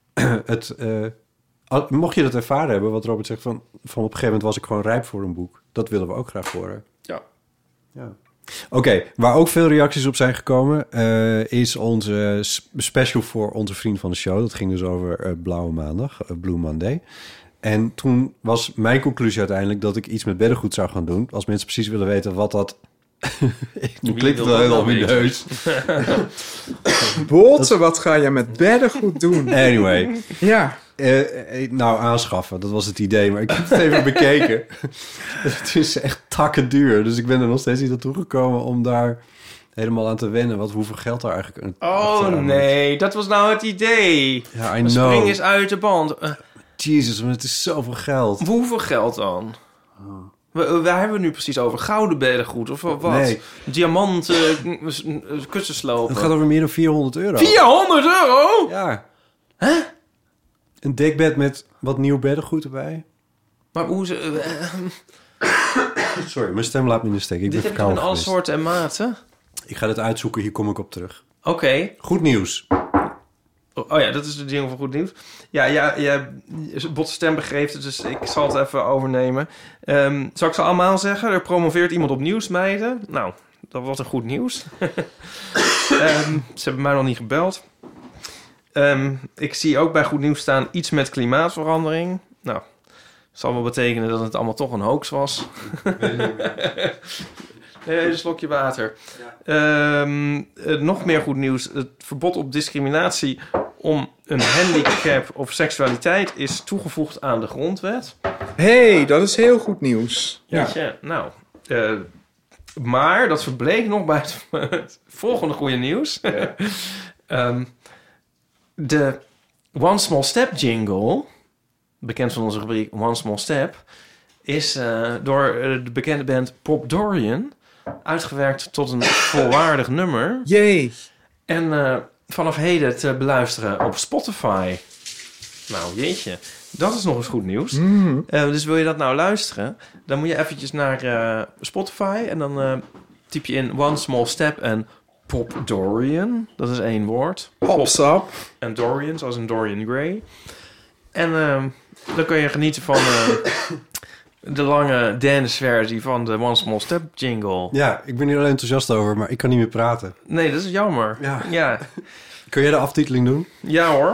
mocht je dat ervaren hebben, wat Robert zegt, van op een gegeven moment was ik gewoon rijp voor een boek. Dat willen we ook graag horen. Ja. Oké, waar ook veel reacties op zijn gekomen, is onze special voor onze vriend van de show. Dat ging dus over Blauwe Maandag, Blue Monday. En toen was mijn conclusie uiteindelijk dat ik iets met beddengoed zou gaan doen. Als mensen precies willen weten wat dat... Nu klinkt het wel heel omineus. Botte, wat ga je met beddengoed doen? Anyway. Ja. Aanschaffen, dat was het idee. Maar ik heb het even bekeken. Het is echt takken duur. Dus ik ben er nog steeds niet aan toegekomen om daar helemaal aan te wennen. Hoeveel geld daar eigenlijk... nee, dat was nou het idee. Ja, I know. Spring is uit de band. Jezus, maar het is zoveel geld. Hoeveel geld dan? Waar hebben we nu precies over? Gouden beddengoed of wat? Nee. Diamanten, kussenslopen. Het gaat over meer dan €400. 400 €? Ja. Hè? Een dekbed met wat nieuw beddengoed erbij. Maar hoe ze... Sorry, mijn stem laat me in de steek. Ik ben verkouden in alle soorten en maten? Ik ga het uitzoeken, hier kom ik op terug. Oké. Goed nieuws. Oh ja, dat is de ding van goed nieuws. Ja, Botte stem begreep het, dus ik zal het even overnemen. Zal ik ze allemaal zeggen? Er promoveert iemand op nieuwsmeiden. Nou, dat was een goed nieuws. Ze hebben mij nog niet gebeld. Ik zie ook bij goed nieuws staan iets met klimaatverandering. Nou, zal wel betekenen dat het allemaal toch een hoax was. Nee, een slokje water. Ja. Nog meer goed nieuws. Het verbod op discriminatie om een handicap of seksualiteit is toegevoegd aan de grondwet. Hey, dat is heel goed nieuws. Ja. Weet je, nou... maar dat verbleek nog bij het volgende goede nieuws. Ja. De One Small Step jingle, bekend van onze rubriek One Small Step, is door de bekende band Pop Dorian uitgewerkt tot een volwaardig nummer. Jee. En vanaf heden te beluisteren op Spotify. Nou, jeetje. Dat is nog eens goed nieuws. Dus wil je dat nou luisteren, dan moet je eventjes naar Spotify en dan typ je in One Small Step en Pop Dorian. Dat is 1 woord. Popsap. En Dorian, zoals in Dorian Gray. En dan kun je genieten van de lange dance-versie van de One Small Step jingle. Ja, ik ben hier al enthousiast over, maar ik kan niet meer praten. Nee, dat is jammer. Ja. Kun jij de aftiteling doen? Ja hoor.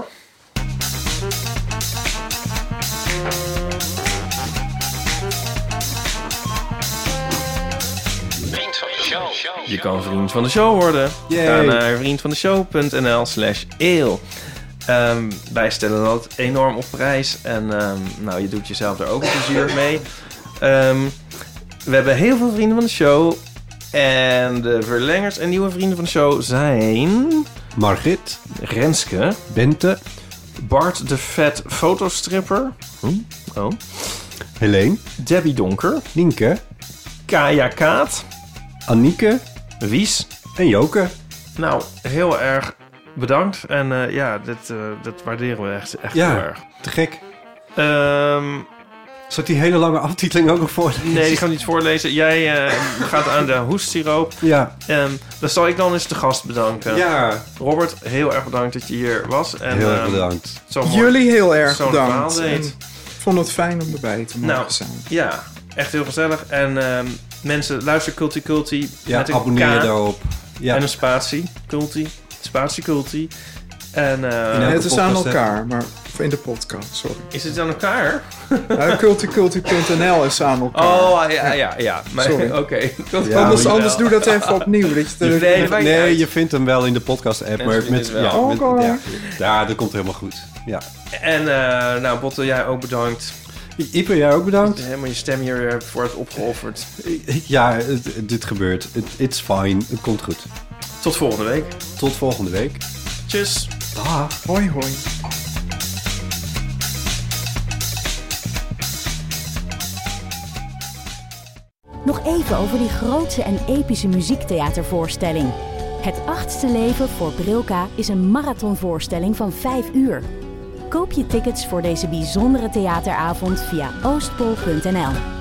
Je kan vriend van de show worden. Ga naar vriendvandeshow.nl/eel. Wij stellen dat enorm op prijs. En nou, je doet jezelf er ook een plezier mee. We hebben heel veel vrienden van de show. En de verlengers en nieuwe vrienden van de show zijn... Margit. Renske. Bente. Bart de Vet fotostripper. Oh. Helene. Debbie Donker. Nienke. Kaya Kaat. Annieke. Wies. En Joke. Nou, heel erg bedankt. En dat waarderen we echt heel erg. Te gek. Zal ik die hele lange aftiteling ook nog voorlezen? Nee, die gaan we niet voorlezen. Jij gaat aan de hoestsiroop. Ja. Dan zal ik dan eens de gast bedanken. Ja. Robert, heel erg bedankt dat je hier was. En, heel erg bedankt. Jullie heel erg zo'n bedankt. Ik vond het fijn om erbij te mogen zijn. Ja, echt heel gezellig. En mensen, luister Culti. Ja, met een abonneer K daarop. Ja. En een spatie. Culti. En, het is aan elkaar, maar in de podcast, sorry. Is het aan elkaar? Culti.nl is aan elkaar. Oh, ja. Maar, sorry. Oké. Anders doe dat even opnieuw. Nee, je vindt hem wel in de podcast-app. Maar dat komt helemaal goed. Ja. En nou, Botte, jij ook bedankt. Ipe, jij ook bedankt. Helemaal je stem hier voor het opgeofferd. Ja, dit gebeurt. It's fine. Het komt goed. Tot volgende week. Tjus. Dag. Hoi. Nog even over die grootse en epische muziektheatervoorstelling. Het 8e leven voor Brilka is een marathonvoorstelling van 5 uur. Koop je tickets voor deze bijzondere theateravond via oostpol.nl.